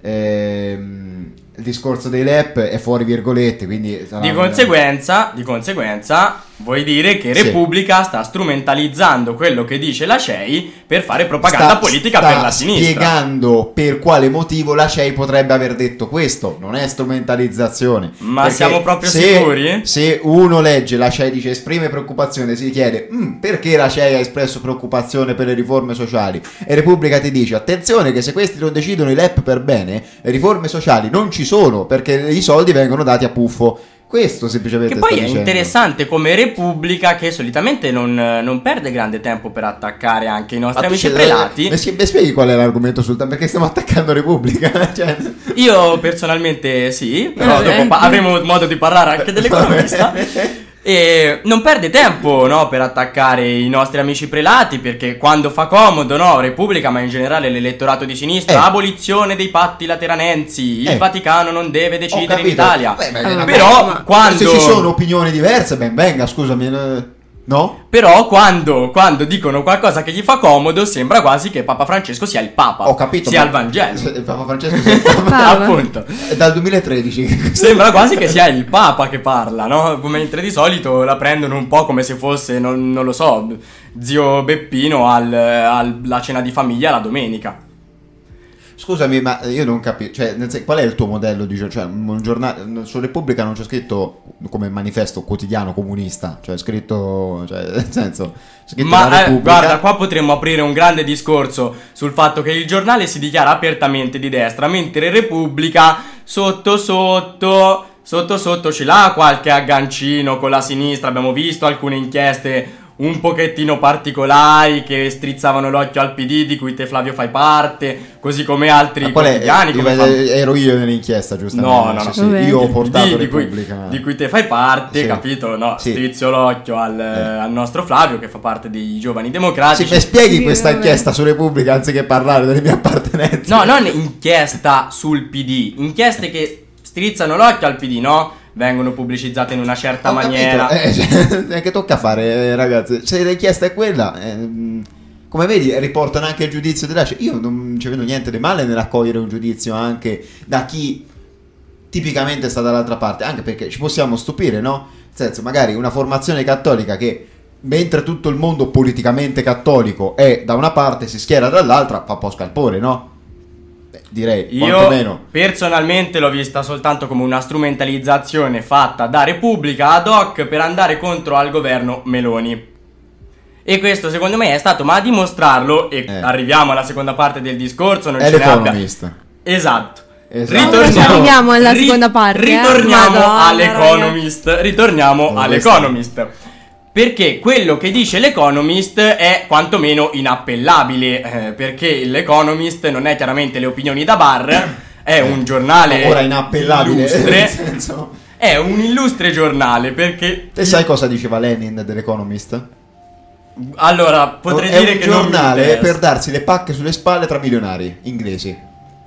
ehm, il discorso dei L E P è fuori virgolette, quindi sarà Di un- conseguenza, di conseguenza, vuoi dire che Sì. Repubblica sta strumentalizzando quello che dice la C E I per fare propaganda sta- politica sta per la sinistra. spiegando per quale motivo la C E I potrebbe aver detto questo. Non è strumentalizzazione. Ma Perché siamo proprio se, sicuri? Se uno legge la C E I dice esprime preoccupazione, si chiede "Mm, perché la C E I ha espresso preoccupazione per le riforme sociali, e Repubblica ti dice attenzione che se questi non decidono i L E P per bene, le riforme sociali non ci sono perché i soldi vengono dati a puffo. Questo semplicemente Che poi sta è dicendo. interessante come Repubblica, che solitamente non, non perde grande tempo per attaccare anche i Ma nostri tu amici ci- prelati. mi, mi spieghi qual è l'argomento sul perché stiamo attaccando Repubblica? Cioè... Io personalmente sì, però Vabbè. dopo pa- avremo modo di parlare anche dell'economista. E non perde tempo, no, per attaccare i nostri amici prelati, perché quando fa comodo, no, Repubblica, ma in generale l'elettorato di sinistra, Eh. abolizione dei patti lateranensi, il Eh. Vaticano non deve Ho decidere in capito. Italia. Beh, ma- Allora, Però ma- quando Se ci sono opinioni diverse, ben venga, scusami. eh, No? Però quando, quando dicono qualcosa che gli fa comodo, sembra quasi che Papa Francesco sia il Papa. Ho capito. Sia ma- il Vangelo. se- Papa Francesco sia il Papa. Papa. Appunto. È dal duemilatredici. Sembra quasi che sia il Papa che parla, no? Mentre di solito la prendono un po' come se fosse, non, non lo so, zio Beppino al- alla cena di famiglia la domenica. Scusami, ma io non capisco. Cioè, nel senso, qual è il tuo modello di giornale? Cioè, un giornale su Repubblica non c'è scritto come manifesto quotidiano comunista. Cioè, è scritto. Cioè, nel senso. c'è scritto la Ma eh, Repubblica. guarda, qua potremmo aprire un grande discorso sul fatto che il giornale si dichiara apertamente di destra, mentre Repubblica sotto sotto, sotto sotto ce l'ha qualche aggancino con la sinistra. Abbiamo visto alcune inchieste un pochettino particolari che strizzavano l'occhio al P D, di cui te Flavio fai parte, così come altri Ma qual è? quotidiani Io- come fan- ero io nell'inchiesta, giustamente. No, no, no. Sì, sì, Vabbè. io ho portato di, di cui, Repubblica. di cui te fai parte, Sì. capito? No, Sì. strizzo l'occhio al, al nostro Flavio che fa parte dei Giovani Democratici. Sì, mi spieghi Sì, questa vabbè. inchiesta su Repubblica anziché parlare delle mie appartenenze? No, non inchiesta sul P D, inchieste che strizzano l'occhio al P D, no? Vengono pubblicizzate in una certa Ho maniera. capito, eh, cioè, che tocca fare, eh, ragazzi? Se la richiesta è quella, ehm, come vedi, riportano anche il giudizio della C E I. Io non ci vedo niente di male nell'accogliere un giudizio anche da chi tipicamente sta dall'altra parte, anche perché ci possiamo stupire, no? Nel senso, magari una formazione cattolica che, mentre tutto il mondo politicamente cattolico è da una parte, si schiera dall'altra, fa un po' scalpore, no? Beh, direi, Io quantomeno. personalmente l'ho vista soltanto come una strumentalizzazione fatta da Repubblica ad hoc per andare contro al governo Meloni. E questo secondo me è stato, ma a dimostrarlo, e Eh. arriviamo alla seconda parte del discorso, non È ce ne abbia. l'Economist. Esatto. Esatto. Ora ci arriviamo alla ri- seconda parte, eh. Ritorniamo Madonna, all'Economist. Ritorniamo Oh, all'Economist. Perché quello che dice l'Economist è quantomeno inappellabile. eh, perché l'Economist non è chiaramente le opinioni da bar, è un giornale Ora inappellabile, nel illustre. senso... È un illustre giornale perché Te sai cosa diceva Lenin dell'Economist? Allora, potrei è dire un che non mi giornale interessa. per darsi le pacche sulle spalle tra milionari inglesi.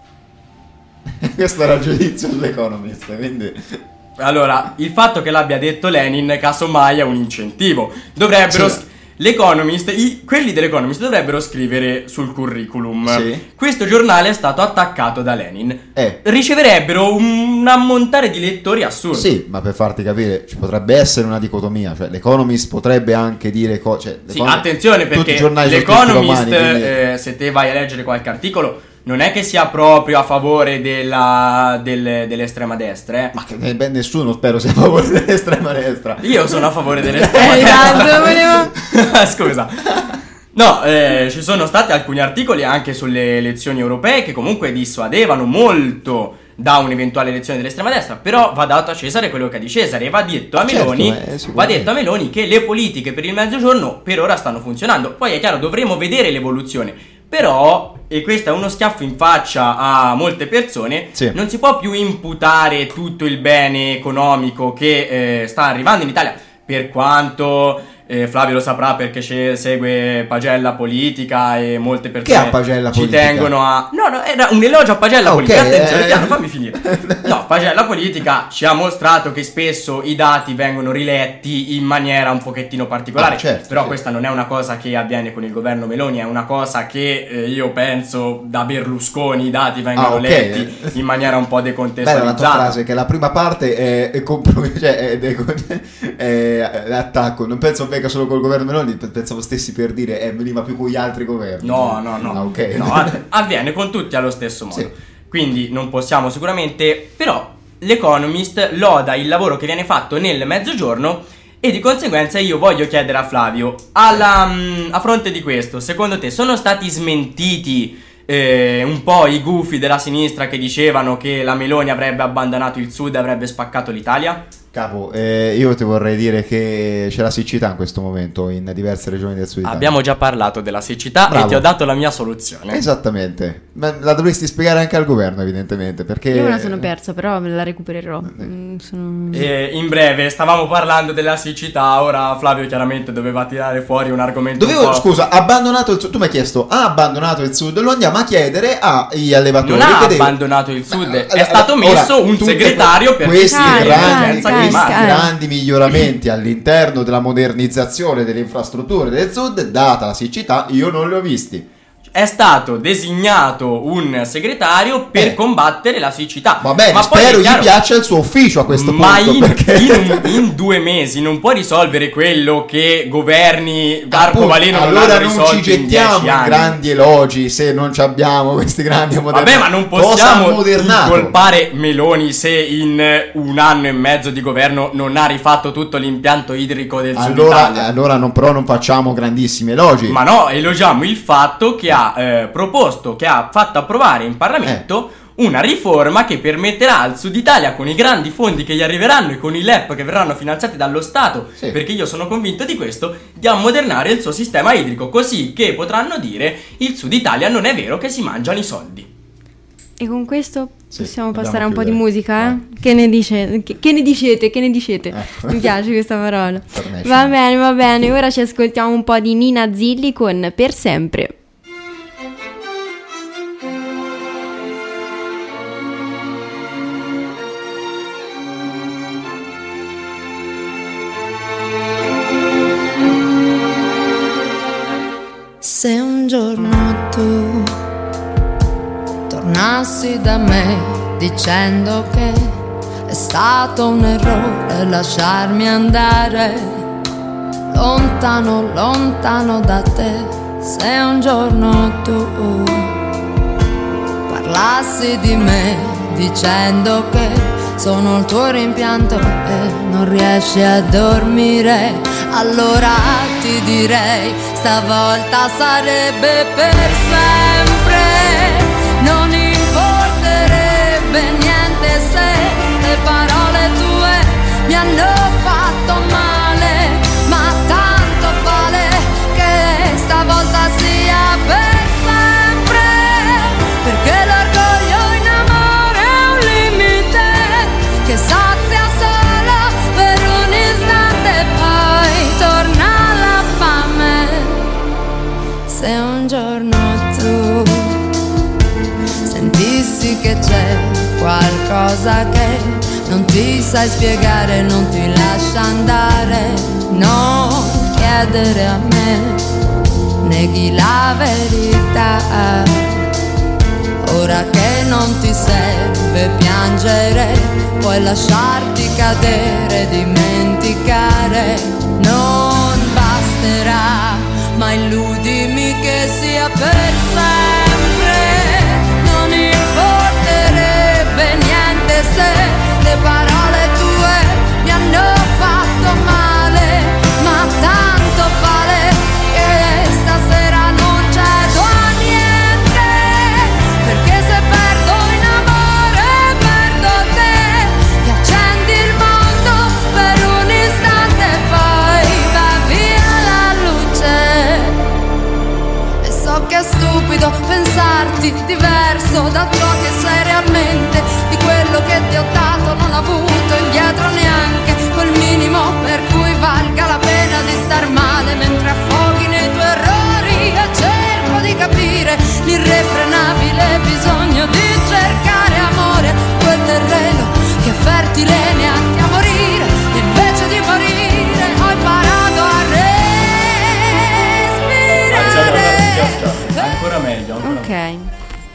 Questo era il giudizio dell'Economist, quindi... Allora, il fatto che l'abbia detto Lenin, casomai, è un incentivo. Dovrebbero... Sì. L'Economist, i, quelli dell'Economist dovrebbero scrivere sul curriculum: Sì. questo giornale è stato attaccato da Lenin. Eh. Riceverebbero un ammontare di lettori assurdo. Sì, ma per farti capire, ci potrebbe essere una dicotomia, cioè l'Economist potrebbe anche dire co- cioè, Sì, l'Economist- attenzione, tutti i perché giornali sono l'Economist, tutti romani, quindi- eh, se te vai a leggere qualche articolo, non è che sia proprio a favore della, del- dell'estrema destra, eh. Ma che beh, nessuno spero sia a favore dell'estrema destra. Io sono a favore dell'estrema Eh, destra. esatto, volevo... Scusa. No, eh, ci sono stati alcuni articoli anche sulle elezioni europee che comunque dissuadevano molto da un'eventuale elezione dell'estrema destra. Però va dato a Cesare quello che è di Cesare, e va detto a Certo, Meloni, eh, va sicuramente. detto a Meloni che le politiche per il mezzogiorno per ora stanno funzionando. Poi è chiaro, dovremo vedere l'evoluzione. Però, e questo è uno schiaffo in faccia a molte persone, Sì. non si può più imputare tutto il bene economico che eh, sta arrivando in Italia, per quanto eh, Flavio lo saprà perché ce- segue Pagella Politica e molte persone Che ha Pagella ci Politica? tengono a... No, no, era un elogio a Pagella Ah, Politica, ok, attenzione, eh. piano, fammi finire. No, Pagella Politica ci ha mostrato che spesso i dati vengono riletti in maniera un pochettino particolare, Ah, certo, però sì. questa non è una cosa che avviene con il governo Meloni, è una cosa che eh, io penso da Berlusconi i dati vengono Ah, ok. letti in maniera un po' Bella la tua decontestualizzata. frase, che la prima parte è, è, comprom- cioè, è, è, è- è attacco. Non penso venga solo col governo Meloni, pe- pensavo stessi per dire eh, veniva più con gli altri governi. No, no, no, Ah, ok. no, a- avviene con tutti allo stesso modo. Sì. Quindi non possiamo sicuramente, però l'Economist loda il lavoro che viene fatto nel mezzogiorno e di conseguenza io voglio chiedere a Flavio, alla, mm, a fronte di questo, secondo te sono stati smentiti eh, un po' i gufi della sinistra che dicevano che la Meloni avrebbe abbandonato il Sud e avrebbe spaccato l'Italia? Capo, eh, io ti vorrei dire che c'è la siccità in questo momento in diverse regioni del sud Italia. Abbiamo già parlato della siccità Bravo. e ti ho dato la mia soluzione. Esattamente, ma la dovresti spiegare anche al governo evidentemente, perché... Io me la sono persa, però me la recupererò. Mm, sono... E in breve, stavamo parlando della siccità, ora Flavio chiaramente doveva tirare fuori un argomento un Dovevo, po'... scusa, abbandonato il sud, tu mi hai chiesto, ha abbandonato il sud, lo andiamo a chiedere agli allevatori. Non ha che devi- abbandonato il Sud, Ma, è allora, stato messo ora, un tutte segretario que- per questi gestire Calma, grandi, l'emergenza calma, questi climatica. calma. grandi miglioramenti all'interno della modernizzazione delle infrastrutture del sud, data la siccità, io non li ho visti. È stato designato un segretario per Eh. combattere la siccità. Va bene, Ma poi spero è gli chiaro- piaccia il suo ufficio a questo ma punto, in, perché... in, in due mesi non puoi risolvere quello che governi arcobaleno non allora hanno non risolto ci in gettiamo dieci in anni. grandi elogi se non ci abbiamo questi grandi moderni. Vabbè, ma non Cosa possiamo ammodernato? colpare Meloni se in un anno e mezzo di governo non ha rifatto tutto l'impianto idrico del Sud allora, Italia. allora non, però non facciamo grandissimi elogi. Ma no, elogiamo il fatto che ha eh, proposto, che ha fatto approvare in Parlamento Eh. una riforma che permetterà al Sud Italia, con i grandi fondi che gli arriveranno e con i L E P che verranno finanziati dallo Stato, Sì. perché io sono convinto di questo, di ammodernare il suo sistema idrico, così che potranno dire il Sud Italia non è vero che si mangiano i soldi. E con questo Sì, possiamo dobbiamo passare a un po' di chiudere. musica, eh? Vai. Che ne dice? Che, che ne dicete? Che ne dicete? Ecco. Mi piace questa parola. International. Va bene, va bene. Ora ci ascoltiamo un po' di Nina Zilli con Per sempre. Se un giorno tu tornassi da me dicendo che è stato un errore lasciarmi andare lontano, lontano da te, se un giorno tu parlassi di me dicendo che sono il tuo rimpianto e non riesci a dormire, allora ti direi stavolta sarebbe per sempre, non importerebbe niente se le parole tue mi hanno fatto male, ma tanto vale che stavolta sia per sempre, perché l'orgoglio in amore è un limite che sazia solo per un istante, poi torna la fame. qualcosa che non ti sai spiegare, non ti lascia andare. Non chiedere a me, neghi la verità. Ora che non ti serve piangere, puoi lasciarti cadere, dimenticare. Non basterà, ma illudimi che sia per sempre. Non importerebbe niente se le parole tue mi hanno fatto male, ma tanto vale che stasera non cedo a niente, perché se perdo in amore perdo te, che accendi il mondo per un istante e poi va via la luce. E so che è stupido pensarti diverso da ciò che sei realmente, di quello che ti ho dato non ho avuto indietro neanche quel minimo per cui valga la pena di star male mentre affoghi nei tuoi errori. E cerco di capire l'irrefrenabile bisogno di cercare amore, quel terreno che è fertile neanche a morire. Invece di morire ho imparato a respirare. Ancora meglio, ancora Ok. meglio.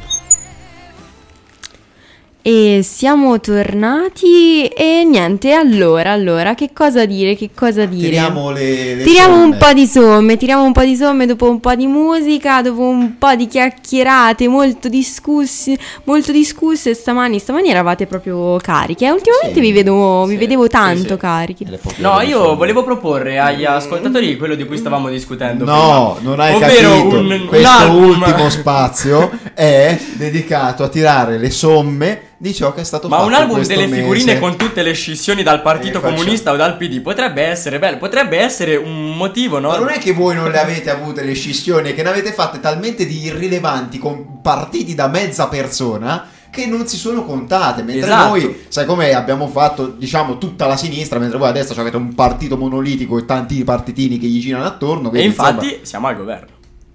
E siamo tornati e niente, allora, allora, che cosa dire, che cosa dire? Tiriamo le, le Tiriamo somme. un po' di somme, tiriamo un po' di somme dopo un po' di musica, dopo un po' di chiacchierate molto discussi, molto discusse stamani. Stamani eravate proprio carichi, eh? Ultimamente Sì, vi vedo, vi sì, vedevo tanto sì, sì. carichi. E le poche No, ore io sono- volevo proporre agli ascoltatori quello di cui stavamo discutendo No, prima. non hai Ovvero capito. un, un Questo album. ultimo spazio è dedicato a tirare le somme di ciò che è stato Ma fatto un album questo delle figurine mese. con tutte le scissioni dal Partito Eh, faccio- Comunista o dal P D potrebbe essere bello, potrebbe essere un motivo, no? Ma non è che voi non le avete avute le scissioni, è che ne avete fatte talmente di irrilevanti con partiti da mezza persona che non si sono contate, mentre Esatto. noi, sai come abbiamo fatto, diciamo, tutta la sinistra, mentre voi a destra avete un partito monolitico e tanti partitini che gli girano attorno. E quindi, infatti insomma, siamo al governo.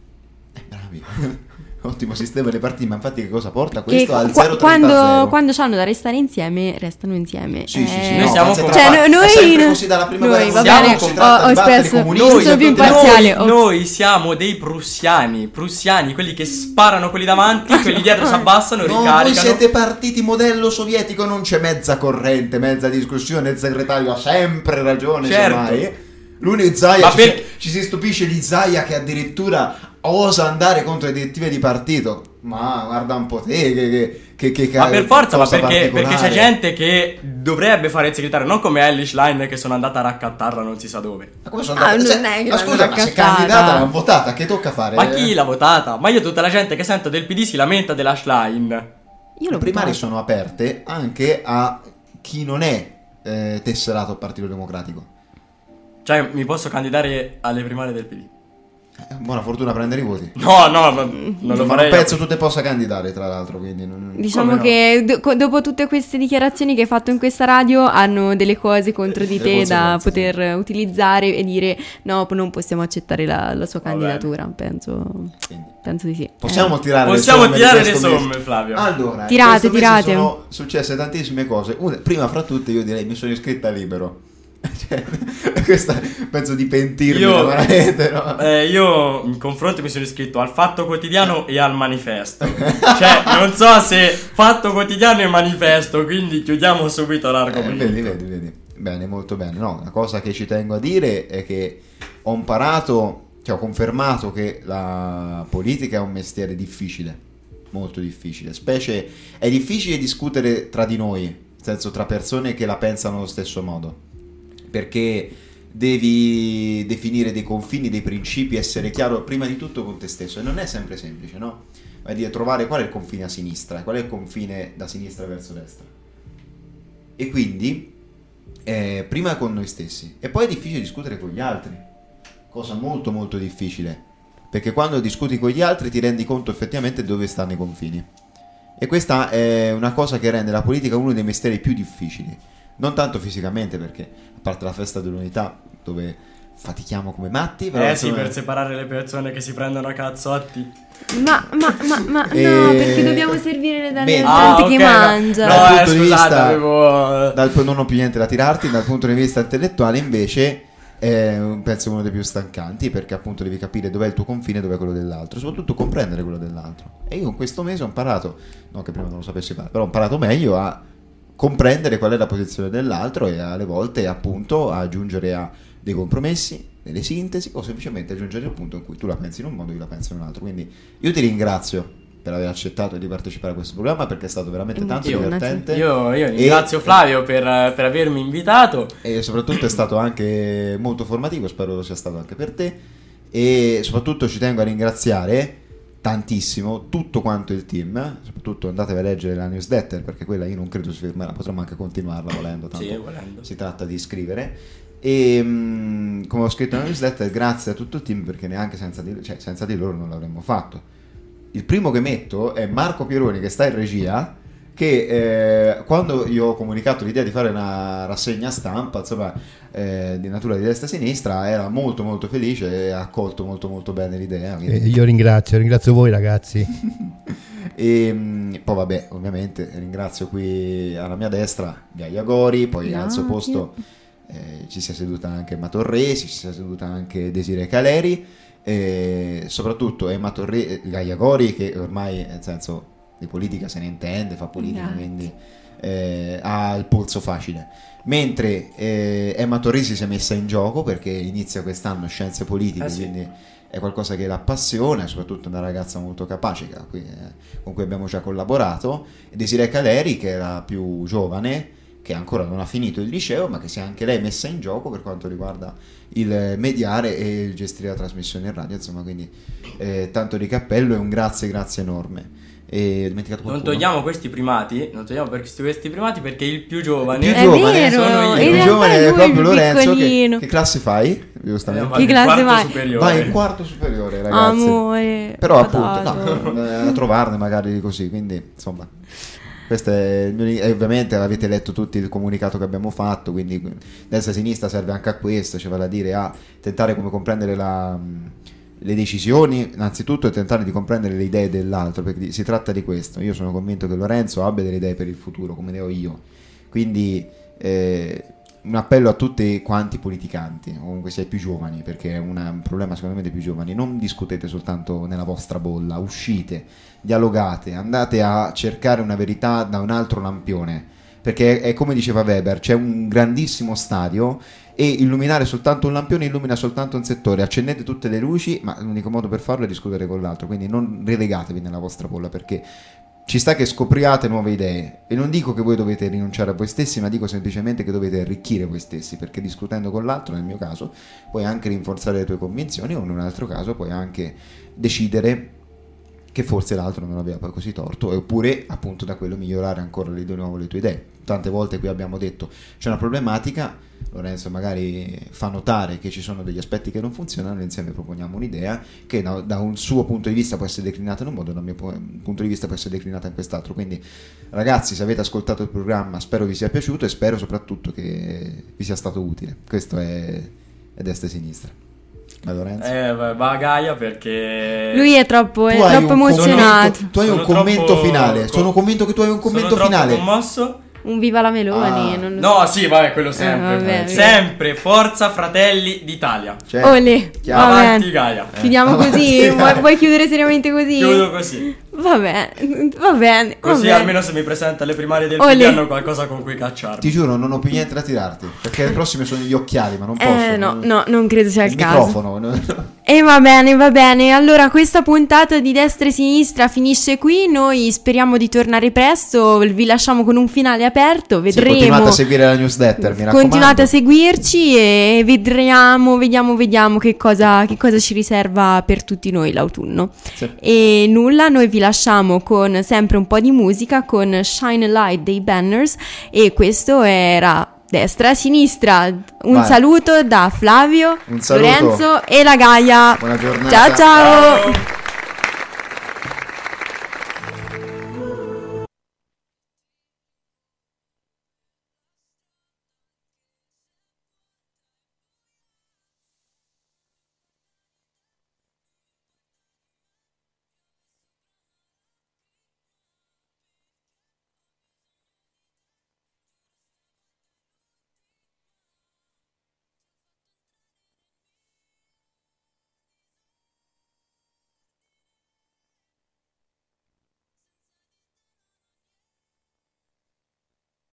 eh, bravi. Ottimo sistema delle partite, ma infatti che cosa porta Che questo al qua- zero virgola trenta quando, zero? quando c'hanno da restare insieme, restano insieme. Sì, sì, sì, Eh, Noi no, siamo ma si con- tratta- Cioè, no- è sempre noi- così dalla prima noi, guerra va mondiale, bene, si ho- tratta ho di battere i espresso- comunisti noi e sono più tutte le- imparziale. Noi, oh. noi siamo dei prussiani, prussiani, quelli che sparano quelli davanti, quelli dietro si abbassano, No, voi ricaricano. siete partiti modello sovietico, non c'è mezza corrente, mezza discussione, il segretario ha sempre ragione, Certo. semmai. L'unico Zaia, Ma ci, per- si, ci si stupisce di Zaia che addirittura osa andare contro le direttive di partito. Ma guarda un po' te che, che, che, che Ma per forza, ma cosa perché, perché c'è particolare. gente che dovrebbe fare il segretario, non come Elish Line che sono andata a raccattarla non si sa dove. Ma come sono Ah, andata? non è che ma l'hanno scusa, ma se raccattata. candidata l'hanno votata, che tocca fare? Ma chi l'ha votata? Ma io tutta la gente che sento del P D si lamenta della Schlein. Io Le l'ho primarie votato. sono aperte anche a chi non è eh, tesserato al Partito Democratico. Cioè, mi posso candidare alle primarie del P D? Eh, buona fortuna a prendere i voti. No, no, ma non lo Ma non farei. penso tu te possa candidare, tra l'altro, quindi non... Diciamo Come no? che do- co- dopo tutte queste dichiarazioni che hai fatto in questa radio hanno delle cose contro di Delle te da conseguenze. poter utilizzare e dire no, p- non possiamo accettare la, la sua Va candidatura. Penso, Quindi. penso di sì. Possiamo Eh. tirare Possiamo le somme tirare di le questo somme, mese? Flavio. Allora, in Tirate, questo mese tirate. sono successe tantissime cose. Una, prima fra tutte io direi mi sono iscritta a Libero. Cioè, questa penso di pentirmi Io- veramente, no? Eh, io in confronto mi sono iscritto al Fatto Quotidiano e al Manifesto. Cioè, non so se Fatto Quotidiano e Manifesto, quindi chiudiamo subito Eh, l'argomento. vedi, vedi, vedi. Bene, molto bene. No, una cosa che ci tengo a dire è che ho imparato, cioè ho confermato che la politica è un mestiere difficile, molto difficile. Specie è difficile discutere tra di noi, nel senso tra persone che la pensano allo stesso modo, perché devi definire dei confini, dei principi, essere chiaro prima di tutto con te stesso e non è sempre semplice, no? Vai a dire trovare qual è il confine a sinistra, qual è il confine da sinistra verso destra. E quindi eh, prima con noi stessi e poi è difficile discutere con gli altri, cosa molto molto difficile, perché quando discuti con gli altri ti rendi conto effettivamente dove stanno i confini, e questa è una cosa che rende la politica uno dei mestieri più difficili, non tanto fisicamente, perché a parte la festa dell'unità dove fatichiamo come matti. Però Eh sì, insomma- per separare le persone che si prendono a cazzotti. Ma, ma, ma, ma E- no, perché dobbiamo servire dalle Bene. gente Ah, che ok, no. mangia. No, Dal eh, punto di scusate, vista- avevo... dal, non ho più niente da tirarti. Dal punto di vista intellettuale, invece, è un pezzo uno dei più stancanti, perché appunto devi capire dov'è il tuo confine e dov'è quello dell'altro, soprattutto comprendere quello dell'altro. E io in questo mese ho imparato, non che prima non lo sapessi fare, però ho imparato meglio a comprendere qual è la posizione dell'altro e alle volte appunto a giungere a dei compromessi, delle sintesi, o semplicemente a giungere al punto in cui tu la pensi in un modo e io la penso in un altro. Quindi io ti ringrazio per aver accettato di partecipare a questo programma, perché è stato veramente tanto Io- divertente. Io, io E- ringrazio Flavio per, per avermi invitato. E soprattutto è stato anche molto formativo, spero lo sia stato anche per te. E soprattutto ci tengo a ringraziare tantissimo tutto quanto il team. Soprattutto andatevi a leggere la newsletter, perché quella io non credo si fermerà, potremmo anche continuarla volendo, tanto Sì, volendo. si tratta di scrivere. E mh, come ho scritto nella newsletter, grazie a tutto il team, perché neanche senza di, cioè, senza di loro non l'avremmo fatto. Il primo che metto è Marco Pieroni, che sta in regia, che eh, quando io ho comunicato l'idea di fare una rassegna stampa, insomma, eh, di natura di destra e sinistra, era molto molto felice e ha accolto molto molto bene l'idea. Eh, quindi- io ringrazio, ringrazio voi ragazzi. E mh, poi vabbè, ovviamente ringrazio qui alla mia destra Gaia Gori, poi al suo Grazie. posto eh, ci sia seduta anche Emma Torresi, ci sia seduta anche Desiree Caleri, e soprattutto Emma Torresi, Gaia Gori, che ormai nel senso di politica se ne intende, fa politica, Grazie. quindi eh, ha il polso facile. Mentre eh, Emma Torresi si è messa in gioco perché inizia quest'anno scienze politiche, Eh sì. quindi è qualcosa che la appassiona, soprattutto una ragazza molto capace che- qui, eh, con cui abbiamo già collaborato. E Desiree Caleri, che è la più giovane, che ancora non ha finito il liceo, ma che si è anche lei messa in gioco per quanto riguarda il mediare e il gestire la trasmissione in radio, insomma, quindi eh, tanto di cappello e un grazie grazie enorme. E ho dimenticato Non qualcuno? togliamo questi primati, non togliamo per questi, questi primati perché il più giovane Il più È giovane vero, sono io. in il più realtà giovane lui è è proprio il Lorenzo. Che, piccolino. che classe fai? Giustamente. Eh, Che vado in classe quarto vai? superiore. Vai in quarto superiore, ragazzi. Amore, Però patato. appunto no, eh, a trovarne magari così, quindi insomma questo è il mio, e ovviamente avete letto tutti il comunicato che abbiamo fatto, quindi destra e sinistra serve anche a questo, cioè vale a dire a tentare come comprendere la, le decisioni innanzitutto e tentare di comprendere le idee dell'altro, perché si tratta di questo. Io sono convinto che Lorenzo abbia delle idee per il futuro come ne ho io, quindi eh, un appello a tutti quanti politicanti, o comunque sia i più giovani, perché è una- un problema secondo me dei più giovani: non discutete soltanto nella vostra bolla, uscite, dialogate, andate a cercare una verità da un altro lampione, perché è come diceva Weber, c'è un grandissimo stadio e illuminare soltanto un lampione illumina soltanto un settore. Accendete tutte le luci, ma l'unico modo per farlo è discutere con l'altro, quindi non relegatevi nella vostra bolla, perché ci sta che scopriate nuove idee, e non dico che voi dovete rinunciare a voi stessi, ma dico semplicemente che dovete arricchire voi stessi, perché discutendo con l'altro, nel mio caso, puoi anche rinforzare le tue convinzioni, o in un altro caso puoi anche decidere che forse l'altro non aveva poi così torto, oppure appunto da quello migliorare ancora di nuovo le tue idee. Tante volte qui abbiamo detto c'è una problematica, Lorenzo magari fa notare che ci sono degli aspetti che non funzionano, insieme proponiamo un'idea che da, da un suo punto di vista può essere declinata in un modo, dal mio pu- punto di vista può essere declinata in quest'altro. Quindi ragazzi, se avete ascoltato il programma, spero vi sia piaciuto e spero soprattutto che vi sia stato utile. Questo è, è destra e sinistra. Ma Lorenzo? Eh, va va a Gaia perché... Lui è troppo, è Tu hai troppo un emozionato. commento- tu hai Sono un commento troppo- finale. co- Sono convinto che tu hai un commento sono troppo finale. commosso. Un viva la Meloni. Ah. non lo No, so. sì, vabbè, quello sempre. Eh, vabbè, sempre, forza Fratelli d'Italia. Cioè, Olè, chiaro. va Avanti bene. Gaia. Chiudiamo Avanti, così? dai. Vuoi, vuoi chiudere seriamente così? Chiudo così. Va bene, va bene. va Così bene. almeno se mi presenta alle primarie del Olè. P D hanno qualcosa con cui cacciarmi. Ti giuro, non ho più niente da tirarti. Perché le prossime sono gli occhiali, ma non posso. Eh, no, no, non credo sia il, Il caso. microfono. no? E va bene, va bene. Allora, questa puntata di Destra e Sinistra finisce qui. Noi speriamo di tornare presto. Vi lasciamo con un finale aperto. Sì, Vedremo. continuate a seguire la newsletter, mi raccomando. Continuate a seguirci e vedremo, vediamo, vediamo che cosa, che cosa ci riserva per tutti noi l'autunno. Sì. E nulla, noi vi lasciamo con sempre un po' di musica, con Shine a Light dei Banners, e questo era Destra e Sinistra. Un Vai. saluto da Flavio, Un saluto. Lorenzo e la Gaia. Buona giornata. Ciao ciao. Ciao.